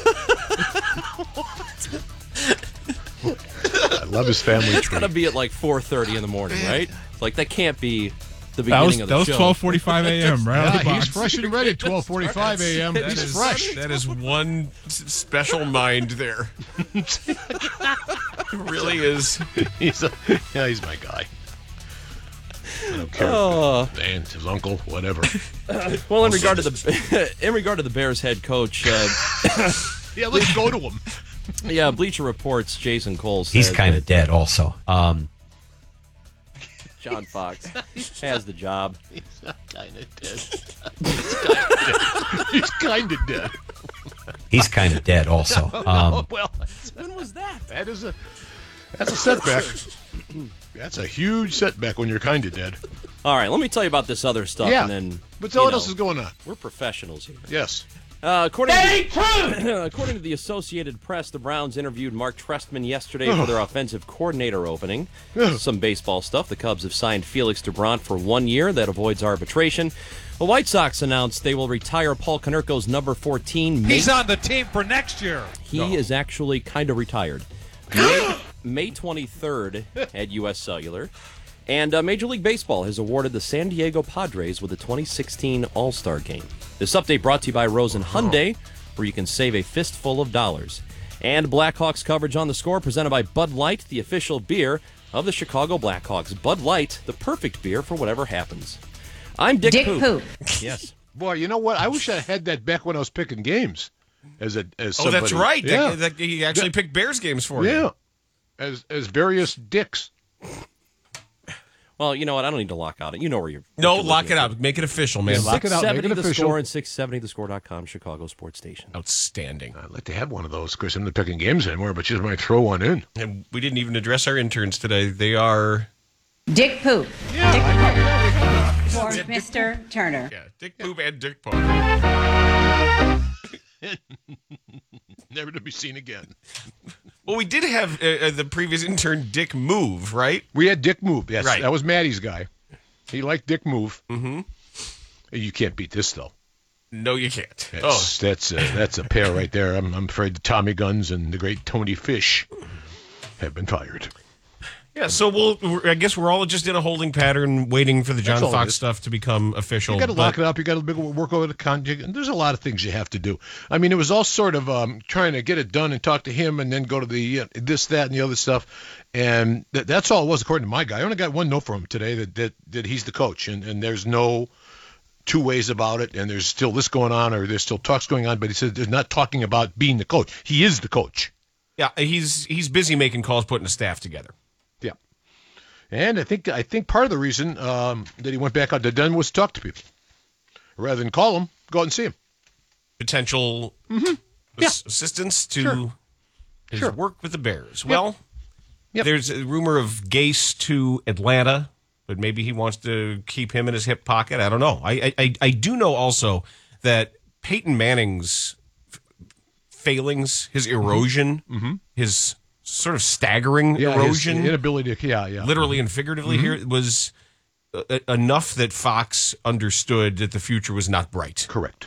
I love his family tree. It's got to be at like 4:30 in the morning, right? Like that can't be the beginning of the show. That was 12:45 a.m. right out of the box. He's fresh and ready at 12:45 a.m. He's fresh. That is one special mind there. It really is. He's my guy. I don't care. And his uncle, whatever. Well, in regard to the Bears head coach, yeah, let's go to him. Yeah, Bleacher Report's Jason Cole says He's kind of dead, also. John Fox has the job. He's not kind of dead. He's kind of dead. He's kind of dead, also. Well, when was that? That's a setback. That's a huge setback when you're kind of dead. All right, let me tell you about this other stuff. Yeah, and then, but tell what else is going on. We're professionals here. Yes. According to the Associated Press, the Browns interviewed Mark Trestman yesterday for their offensive coordinator opening. Some baseball stuff. The Cubs have signed Felix DeBrant for 1 year. That avoids arbitration. The White Sox announced they will retire Paul Konerko's number 14. He's on the team for next year. He is actually kind of retired. May 23rd at U.S. Cellular. And Major League Baseball has awarded the San Diego Padres with the 2016 All-Star Game. This update brought to you by Rosen Hyundai, where you can save a fistful of dollars. And Blackhawks coverage on the Score presented by Bud Light, the official beer of the Chicago Blackhawks. Bud Light, the perfect beer for whatever happens. I'm Dick Poop. Yes. Boy, you know what? I wish I had that back when I was picking games. As somebody. That's right. Yeah. He actually picked Bears games for you. Yeah. As various dicks. Well, you know what? I don't need to lock out it. You know where you're. No, lock it out. Make it official, man. Lock it out. Make it official. Score and 670thescore.com, Chicago Sports Station. Outstanding. I'd like to have one of those. Of course, I'm not picking games anymore, but you just might throw one in. And we didn't even address our interns today. They are Dick Poop. Yeah, Dick Poop. For Mr. Turner. Yeah, Dick Poop and Dick Poop. Never to be seen again. Well, we did have the previous intern, Dick Move, right? We had Dick Move, yes. Right. That was Maddie's guy. He liked Dick Move. Mm-hmm. You can't beat this, though. No, you can't. That's a pair right there. I'm afraid the Tommy Guns and the great Tony Fish have been fired. Yeah, so I guess we're all just in a holding pattern, waiting for the John Fox stuff to become official. You got to lock it up. You got to work over the contract. And there's a lot of things you have to do. I mean, it was all sort of trying to get it done and talk to him, and then go to the this, that, and the other stuff. And that's all it was, according to my guy. I only got one note from him today that he's the coach, and there's no two ways about it. And there's still this going on, or there's still talks going on. But he said they're not talking about being the coach. He is the coach. Yeah, he's busy making calls, putting a staff together. Yeah. And I think part of the reason that he went back out to Denver was to talk to people. Rather than call them, go out and see them. Potential assistance to his work with the Bears. Yep. Well, there's a rumor of Gase to Atlanta, but maybe he wants to keep him in his hip pocket. I don't know. I do know also that Peyton Manning's failings, his erosion, his sort of staggering erosion, his inability to, literally and figuratively here, was enough that Fox understood that the future was not bright. Correct.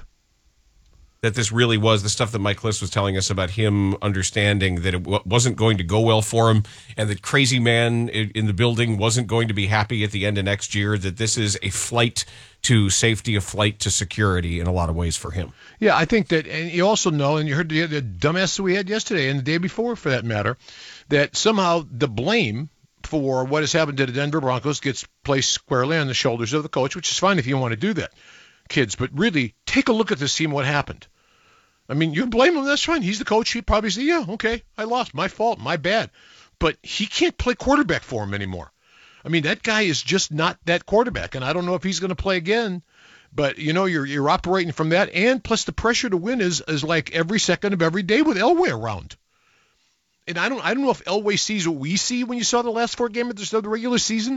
That this really was the stuff that Mike Klis was telling us about him understanding that it wasn't going to go well for him, and that crazy man in the building wasn't going to be happy at the end of next year, that this is a flight to safety, a flight to security in a lot of ways for him. Yeah, I think that, and you also know, and you heard the dumbass we had yesterday and the day before, for that matter, that somehow the blame for what has happened to the Denver Broncos gets placed squarely on the shoulders of the coach, which is fine if you want to do that, kids. But really, take a look at this team, what happened. I mean, you blame him, that's fine. He's the coach. He probably say, yeah, okay, I lost. My fault, my bad. But he can't play quarterback for him anymore. I mean, that guy is just not that quarterback, and I don't know if he's going to play again. But, you're operating from that, and plus the pressure to win is like every second of every day with Elway around. And I don't know if Elway sees what we see when you saw the last 4 games of the regular season.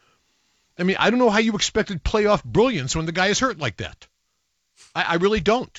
I mean, I don't know how you expected playoff brilliance when the guy is hurt like that. I really don't.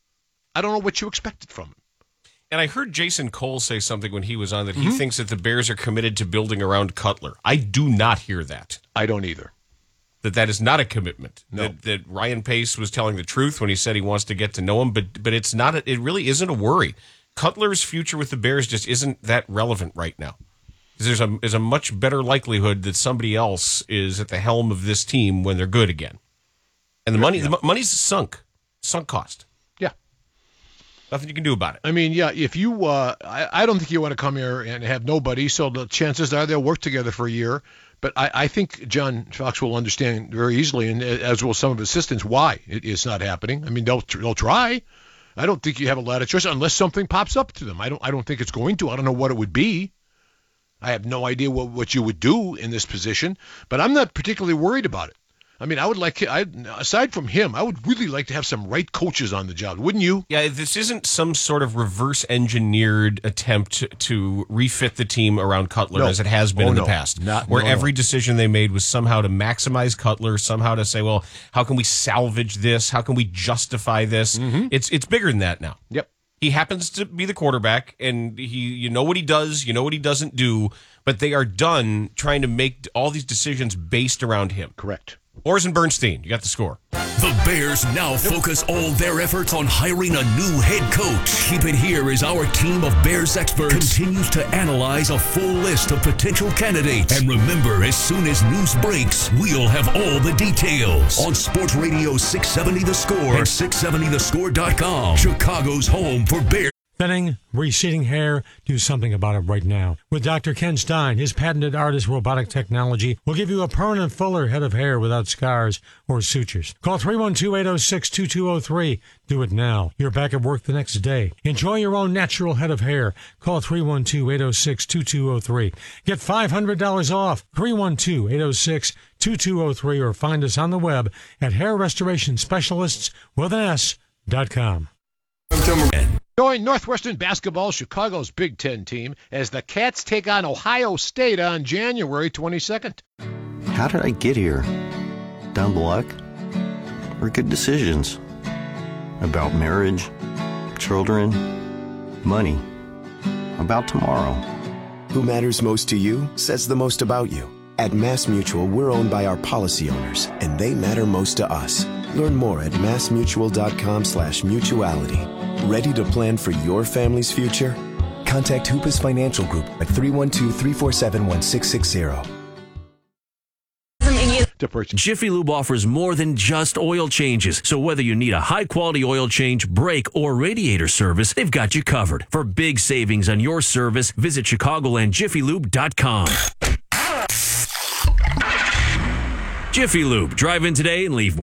I don't know what you expected from him. And I heard Jason Cole say something when he was on that he thinks that the Bears are committed to building around Cutler. I do not hear that. I don't either. That is not a commitment. No. That Ryan Pace was telling the truth when he said he wants to get to know him, but it's not. It really isn't a worry. Cutler's future with the Bears just isn't that relevant right now. There's a much better likelihood that somebody else is at the helm of this team when they're good again. And the money's sunk cost. Yeah. Nothing you can do about it. I mean, yeah, if you, I don't think you want to come here and have nobody, so the chances are they'll work together for a year. But I think John Fox will understand very easily, and as will some of his assistants, why it's not happening. I mean, they'll try. I don't think you have a lot of choice unless something pops up to them. I don't think it's going to. I don't know what it would be. I have no idea what you would do in this position, but I'm not particularly worried about it. I mean, aside from him, I would really like to have some right coaches on the job, wouldn't you? Yeah, this isn't some sort of reverse engineered attempt to refit the team around Cutler as it has been in the past, where every decision they made was somehow to maximize Cutler, somehow to say, well, how can we salvage this? How can we justify this? It's bigger than that now. Yep. He happens to be the quarterback, and you know what he does, you know what he doesn't do, but they are done trying to make all these decisions based around him. Correct. Orson Bernstein, you got the score. The Bears now focus all their efforts on hiring a new head coach. Keep it here as our team of Bears experts continues to analyze a full list of potential candidates. And remember, as soon as news breaks, we'll have all the details on Sports Radio 670 The Score and 670thescore.com, Chicago's home for Bears. Thinning, receding hair, do something about it right now. With Dr. Ken Stein, his patented ARTIS robotic technology will give you a permanent fuller head of hair without scars or sutures. Call 312-806-2203. Do it now. You're back at work the next day. Enjoy your own natural head of hair. Call 312-806-2203. Get $500 off. 312-806-2203 or find us on the web at hairrestorationspecialists.com. Join Northwestern Basketball, Chicago's Big Ten team, as the Cats take on Ohio State on January 22nd. How did I get here? Dumb luck? Or good decisions? About marriage, children, money, about tomorrow. Who matters most to you says the most about you. At MassMutual, we're owned by our policy owners, and they matter most to us. Learn more at massmutual.com/mutuality. Ready to plan for your family's future? Contact Hoopas Financial Group at 312-347-1660. Jiffy Lube offers more than just oil changes. So whether you need a high-quality oil change, brake, or radiator service, they've got you covered. For big savings on your service, visit ChicagolandJiffyLube.com. Jiffy Lube. Drive in today and leave.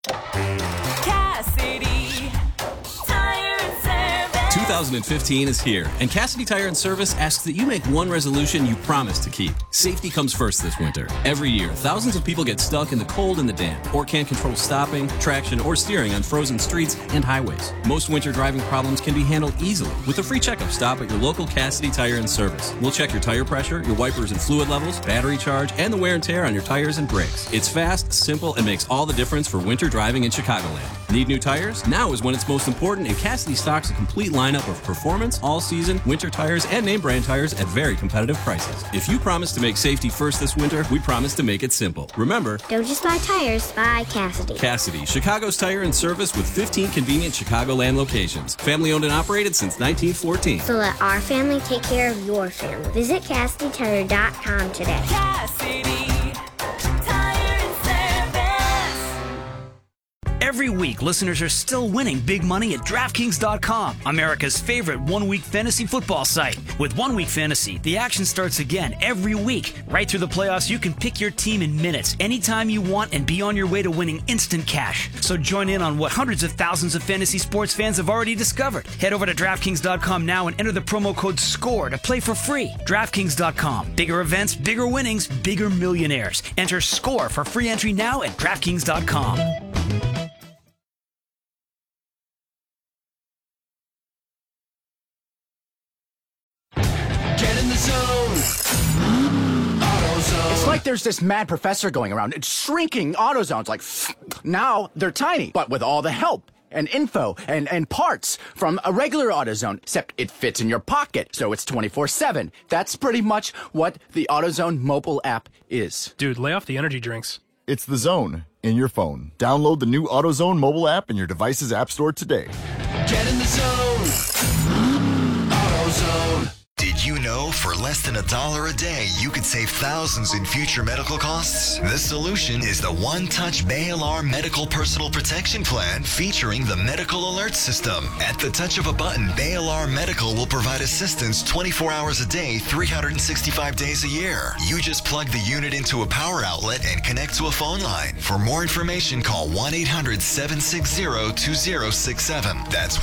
2015 is here, and Cassidy Tire and Service asks that you make one resolution you promise to keep. Safety comes first this winter. Every year, thousands of people get stuck in the cold and the damp, or can't control stopping, traction, or steering on frozen streets and highways. Most winter driving problems can be handled easily with a free checkup stop at your local Cassidy Tire and Service. We'll check your tire pressure, your wipers and fluid levels, battery charge, and the wear and tear on your tires and brakes. It's fast, simple, and makes all the difference for winter driving in Chicagoland. Need new tires? Now is when it's most important, and Cassidy stocks a complete lineup of performance, all-season, winter tires, and name-brand tires at very competitive prices. If you promise to make safety first this winter, we promise to make it simple. Remember, don't just buy tires, buy Cassidy. Cassidy, Chicago's tire and service with 15 convenient Chicagoland locations. Family-owned and operated since 1914. So let our family take care of your family. Visit CassidyTire.com today. Cassidy Tire and Service. Every week, listeners are still winning big money at DraftKings.com, America's favorite one-week fantasy football site. With One Week Fantasy, the action starts again every week. Right through the playoffs, you can pick your team in minutes, anytime you want, and be on your way to winning instant cash. So join in on what hundreds of thousands of fantasy sports fans have already discovered. Head over to DraftKings.com now and enter the promo code SCORE to play for free. DraftKings.com. Bigger events, bigger winnings, bigger millionaires. Enter SCORE for free entry now at DraftKings.com. It's like there's this mad professor going around. It's shrinking AutoZones. Like, now they're tiny, but with all the help and info and parts from a regular AutoZone, except it fits in your pocket, so it's 24/7. That's pretty much what the AutoZone mobile app is. Dude, lay off the energy drinks. It's the Zone in your phone. Download the new AutoZone mobile app in your device's app store today. Get in the zone. AutoZone. Did you know for less than $1 a day, you could save thousands in future medical costs? The solution is the One Touch Bay Alarm Medical Personal Protection Plan featuring the Medical Alert System. At the touch of a button, Bay Alarm Medical will provide assistance 24 hours a day, 365 days a year. You just plug the unit into a power outlet and connect to a phone line. For more information, call 1-800-760-2067. That's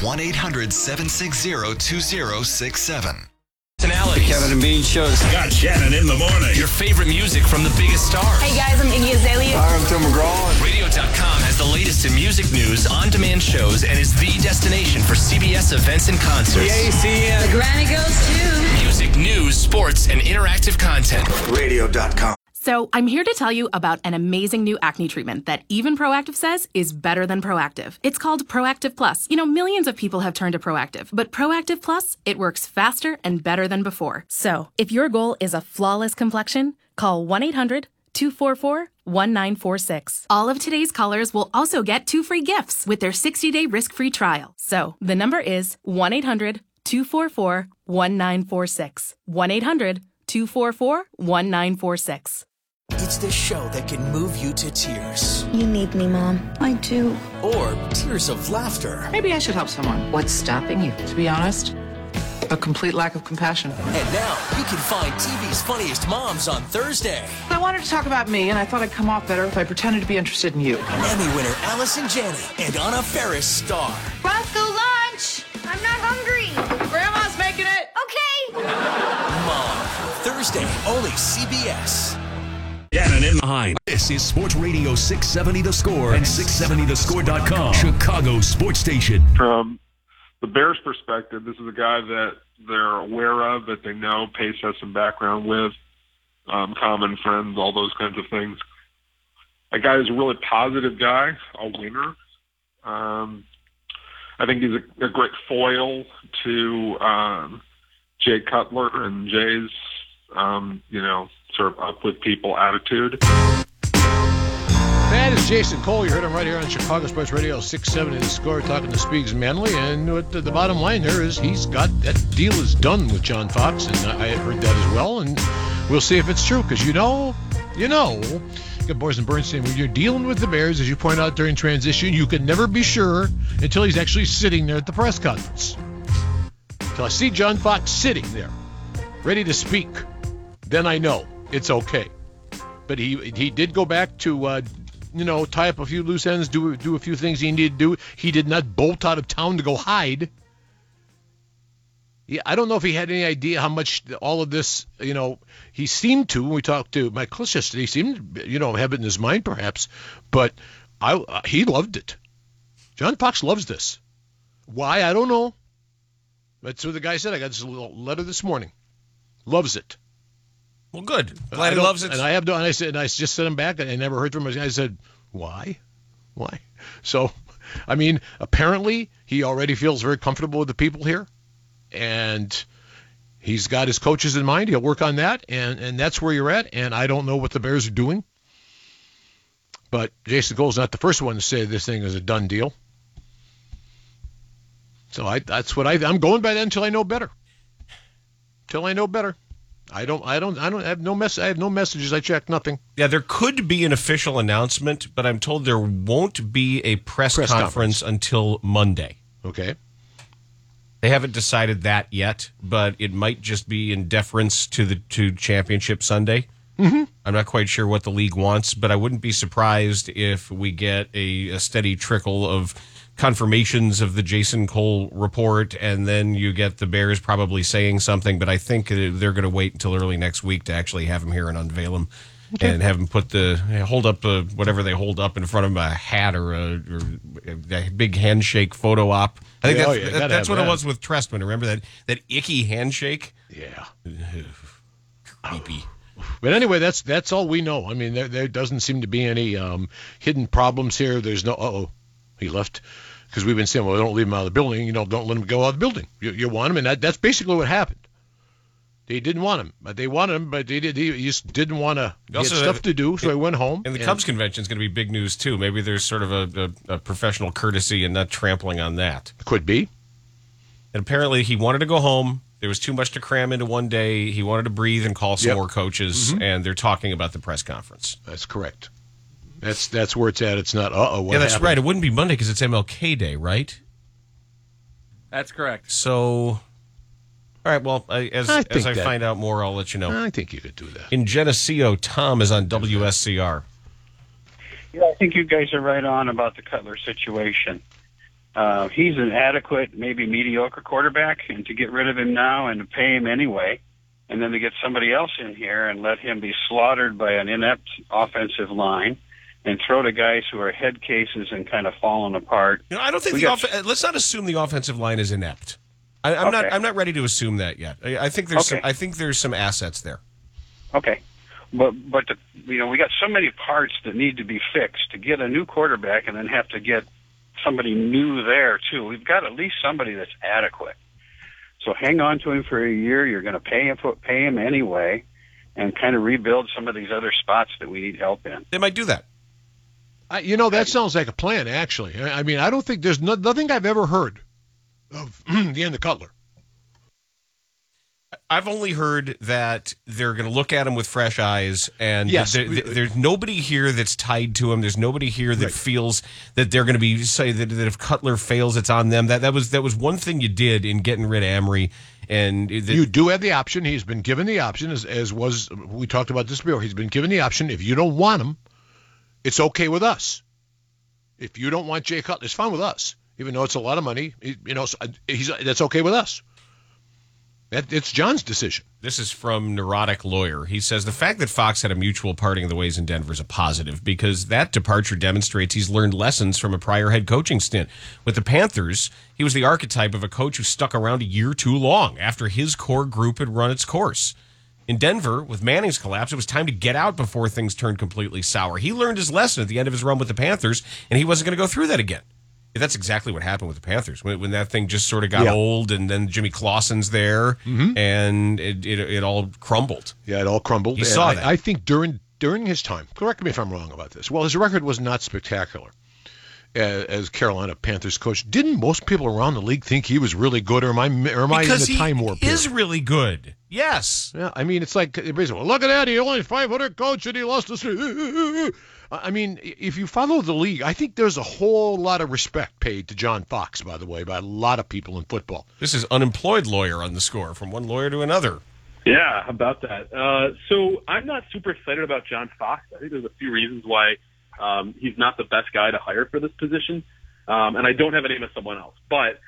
1-800-760-2067. The Kevin and Bean Show. Got Shannon in the morning. Your favorite music from the biggest stars. Hey guys, I'm Iggy Azalea. Hi, I'm Tim McGraw. Radio.com has the latest in music news, on-demand shows, and is the destination for CBS events and concerts. The ACN. The Granny Goes too. Music, news, sports, and interactive content. Radio.com. So I'm here to tell you about an amazing new acne treatment that even Proactive says is better than Proactive. It's called Proactive Plus. You know, millions of people have turned to Proactive, but Proactive Plus, it works faster and better than before. So if your goal is a flawless complexion, call 1-800-244-1946. All of today's callers will also get 2 free gifts with their 60-day risk-free trial. So the number is 1-800-244-1946. 1-800-244-1946. It's the show that can move you to tears. You need me, Mom. I do. Or tears of laughter. Maybe I should help someone. What's stopping you? To be honest, a complete lack of compassion. And now you can find TV's funniest moms on Thursday. I wanted to talk about me, and I thought I'd come off better if I pretended to be interested in you. Emmy winner Allison Janney and Anna Faris star. Roscoe, lunch! I'm not hungry. Grandma's making it. Okay. Mom. Thursday, only CBS. Shannon in behind. This is Sports Radio 670 The Score and 670thescore.com. Chicago sports station. From the Bears' perspective, this is a guy that they're aware of, that they know Pace has some background with, common friends, all those kinds of things. A guy who's a really positive guy, a winner. I think he's a great foil to Jay Cutler and Jay's, sort of up with people attitude. That is Jason Cole. You heard him right here on Chicago Sports Radio 670 The Score, talking to Speaks Manley. And what the bottom line there is he's got that deal is done with John Fox, and I heard that as well. And we'll see if it's true, because you know, boys and Bernstein, when you're dealing with the Bears, as you point out during transition, you can never be sure until he's actually sitting there at the press conference. Until I see John Fox sitting there, ready to speak, then I know it's okay. But he did go back to tie up a few loose ends, do a few things he needed to do. He did not bolt out of town to go hide. Yeah, I don't know if he had any idea how much all of this, he seemed to, when we talked to Mike Kliss yesterday, he seemed to, have it in his mind perhaps, but he loved it. John Fox loves this. Why? I don't know. That's what the guy said. I got this little letter this morning. Loves it. Well, good. Glad he loves it. And I just sent him back, and I never heard from him. I said, why? So, apparently he already feels very comfortable with the people here, and he's got his coaches in mind. He'll work on that, and that's where you're at. And I don't know what the Bears are doing, but Jason Cole's not the first one to say this thing is a done deal. So I'm going by that until I know better. I have no messages. I checked nothing. Yeah, there could be an official announcement, but I'm told there won't be a press conference until Monday. Okay. They haven't decided that yet, but it might just be in deference to Championship Sunday. Mm-hmm. I'm not quite sure what the league wants, but I wouldn't be surprised if we get a steady trickle of confirmations of the Jason Cole report, and then you get the Bears probably saying something, but I think they're going to wait until early next week to actually have him here and unveil him. Okay. And have him hold up whatever they hold up in front of him, a hat or a big handshake photo op. I think that's what it was with Trestman. Remember that icky handshake? Yeah. Creepy. But anyway, that's all we know. There doesn't seem to be any hidden problems here. There's no, he left. Because we've been saying, well, don't leave him out of the building. Don't let him go out of the building. You want him, and that's basically what happened. They didn't want him, but they wanted him, but he just didn't want to get stuff to do, so he went home. And the Cubs convention is going to be big news, too. Maybe there's sort of a professional courtesy and not trampling on that. Could be. And apparently he wanted to go home. There was too much to cram into one day. He wanted to breathe and call some more coaches, and they're talking about the press conference. That's correct. That's where it's at. It's not, what that's happened? Right. It wouldn't be Monday because it's MLK Day, right? That's correct. So, all right, well, as I find out more, I'll let you know. I think you could do that. In Geneseo, Tom is on WSCR. Yeah, I think you guys are right on about the Cutler situation. He's an adequate, maybe mediocre quarterback, and to get rid of him now and to pay him anyway, and then to get somebody else in here and let him be slaughtered by an inept offensive line and throw to guys who are head cases and kind of falling apart. I don't think let's not assume the offensive line is inept. I'm not ready to assume that yet. I think there's some assets there. Okay, but we got so many parts that need to be fixed to get a new quarterback, and then have to get somebody new there too. We've got at least somebody that's adequate. So hang on to him for a year. You're going to pay him anyway, and kind of rebuild some of these other spots that we need help in. They might do that. That sounds like a plan, actually. I don't think there's nothing I've ever heard of the end of Cutler. I've only heard that they're going to look at him with fresh eyes, and there's nobody here that's tied to him. There's nobody here that feels that they're going to be say that if Cutler fails, it's on them. That was one thing you did in getting rid of Amory. And you do have the option. He's been given the option, as we talked about this before. He's been given the option. If you don't want him, it's okay with us. If you don't want Jay Cutler, it's fine with us. Even though it's a lot of money, that's okay with us. It's John's decision. This is from Neurotic Lawyer. He says the fact that Fox had a mutual parting of the ways in Denver is a positive because that departure demonstrates he's learned lessons from a prior head coaching stint. With the Panthers, he was the archetype of a coach who stuck around a year too long after his core group had run its course. In Denver, with Manning's collapse, it was time to get out before things turned completely sour. He learned his lesson at the end of his run with the Panthers, and he wasn't going to go through that again. That's exactly what happened with the Panthers when that thing just sort of got old, and then Jimmy Clausen's there, and it all crumbled. Yeah, it all crumbled. You saw that. I think during during his time, correct me if I'm wrong about this, well, his record was not spectacular as Carolina Panthers coach. Didn't most people around the league think he was really good, or am I in the time warp? Because he is really good. Yes. Yeah, I mean, it's like, well, look at that, he only 500 coach and he lost us. I mean, if you follow the league, I think there's a whole lot of respect paid to John Fox, by the way, by a lot of people in football. This is unemployed lawyer on the score, from one lawyer to another. Yeah, about that. So I'm not super excited about John Fox. I think there's a few reasons why he's not the best guy to hire for this position. And I don't have a name of someone else. But,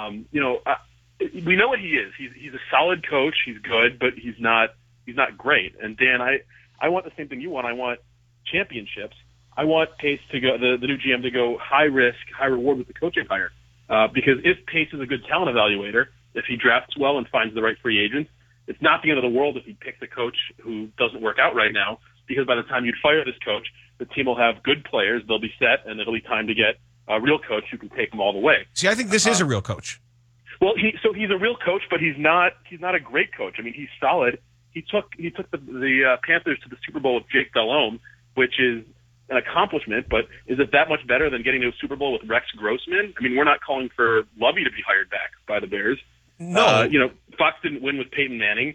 we know what he is. He's a solid coach. He's good, but he's not great. And Dan, I want the same thing you want. I want championships. I want Pace to go, the new GM to go high risk, high reward with the coaching hire. Because if Pace is a good talent evaluator, if he drafts well and finds the right free agents, it's not the end of the world if he picks a coach who doesn't work out right now, because by the time you fire this coach, the team will have good players, they'll be set, and it'll be time to get a real coach who can take them all the way. See, I think this is a real coach. Well, he's a real coach, but he's not a great coach. I mean, he's solid. He took the Panthers to the Super Bowl with Jake Delhomme, which is an accomplishment, but is it that much better than getting to a Super Bowl with Rex Grossman? I mean, we're not calling for Lovey to be hired back by the Bears. No. Fox didn't win with Peyton Manning.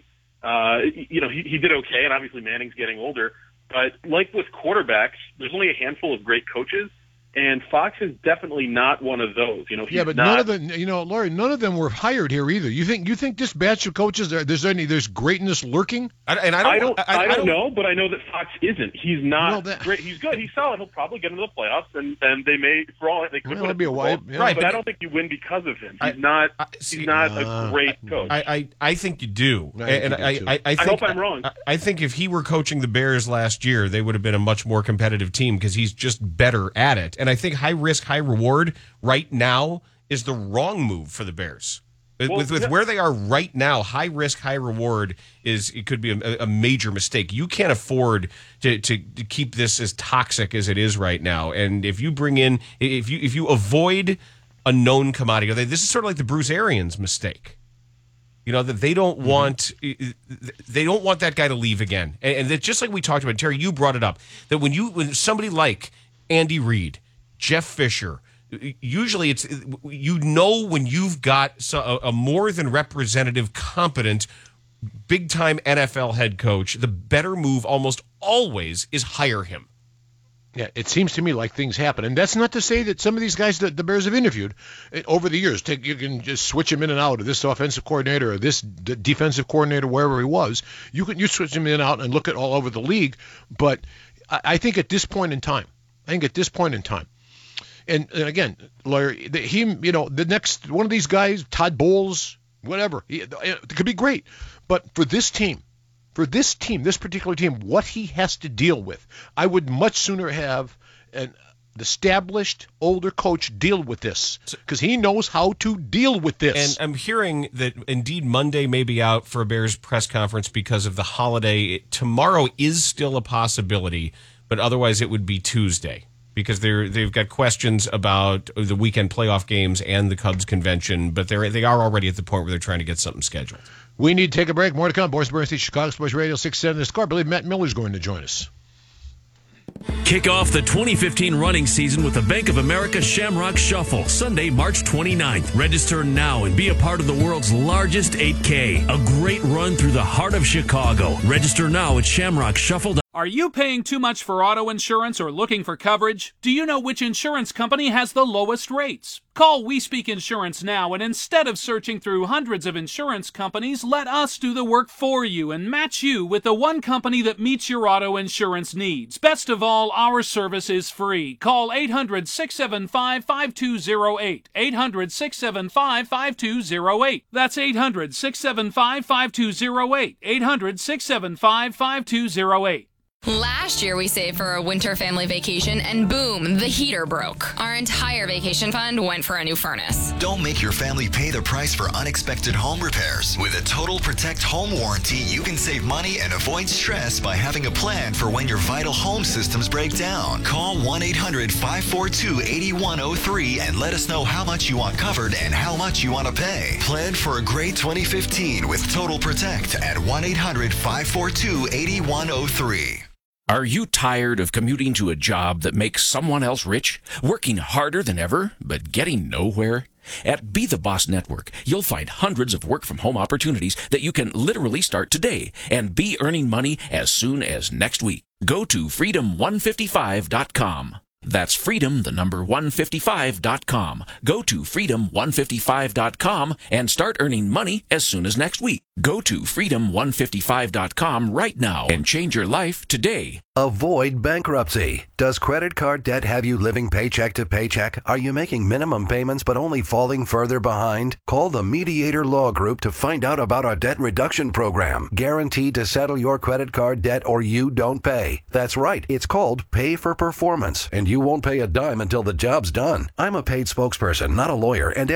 He did okay, and obviously Manning's getting older. But like with quarterbacks, there's only a handful of great coaches, and Fox is definitely not one of those. None of them, Laurie, none of them were hired here either. You think this batch of coaches there's greatness lurking? I don't know, but I know that Fox isn't. He's not great. He's good. He's solid. He'll probably get into the playoffs, and they may, for all they could, be a while, right? But I don't think you win because of him. He's not a great coach. I think you do, I hope I'm wrong. I think if he were coaching the Bears last year, they would have been a much more competitive team because he's just better at it. And I think high risk, high reward right now is the wrong move for the Bears. With where they are right now, high risk, high reward could be a major mistake. You can't afford to keep this as toxic as it is right now. And if you bring in, if you avoid a known commodity, this is sort of like the Bruce Arians mistake. That they don't want that guy to leave again. And that, just like we talked about, Terry, you brought it up, that when somebody like Andy Reid, Jeff Fisher, usually it's when you've got a more than representative, competent, big-time NFL head coach, the better move almost always is hire him. Yeah, it seems to me like things happen. And that's not to say that some of these guys that the Bears have interviewed over the years, you can just switch him in and out of this offensive coordinator or this defensive coordinator, wherever he was. You switch him in and out and look at all over the league. But I think at this point in time, and again, lawyer, the next one of these guys, Todd Bowles, whatever, it could be great. But for this particular team, what he has to deal with, I would much sooner have an established older coach deal with this, because he knows how to deal with this. And I'm hearing that indeed Monday may be out for a Bears press conference because of the holiday. Tomorrow is still a possibility, but otherwise it would be Tuesday, because they've got questions about the weekend playoff games and the Cubs convention, but they are already at the point where they're trying to get something scheduled. We need to take a break. More to come. Boris Bernstein, Chicago Sports Radio 670 The Score. I believe Matt Miller's going to join us. Kick off the 2015 running season with the Bank of America Shamrock Shuffle, Sunday, March 29th. Register now and be a part of the world's largest 8K. A great run through the heart of Chicago. Register now at shamrockshuffle.com. Are you paying too much for auto insurance or looking for coverage? Do you know which insurance company has the lowest rates? Call We Speak Insurance now, and instead of searching through hundreds of insurance companies, let us do the work for you and match you with the one company that meets your auto insurance needs. Best of all, our service is free. Call 800-675-5208. 800-675-5208. That's 800-675-5208. 800-675-5208. Last year we saved for a winter family vacation and boom, the heater broke. Our entire vacation fund went for a new furnace. Don't make your family pay the price for unexpected home repairs. With a Total Protect home warranty, you can save money and avoid stress by having a plan for when your vital home systems break down. Call 1-800-542-8103 and let us know how much you want covered and how much you want to pay. Plan for a great 2015 with Total Protect at 1-800-542-8103. Are you tired of commuting to a job that makes someone else rich, working harder than ever, but getting nowhere? At Be The Boss Network, you'll find hundreds of work-from-home opportunities that you can literally start today and be earning money as soon as next week. Go to freedom155.com. That's freedom, the number 155.com. Go to freedom155.com and start earning money as soon as next week. Go to freedom155.com right now and change your life today. Avoid bankruptcy. Does credit card debt have you living paycheck to paycheck? Are you making minimum payments but only falling further behind? Call the Mediator Law Group to find out about our debt reduction program. Guaranteed to settle your credit card debt or you don't pay. That's right. It's called Pay for Performance, and you won't pay a dime until the job's done. I'm a paid spokesperson, not a lawyer, and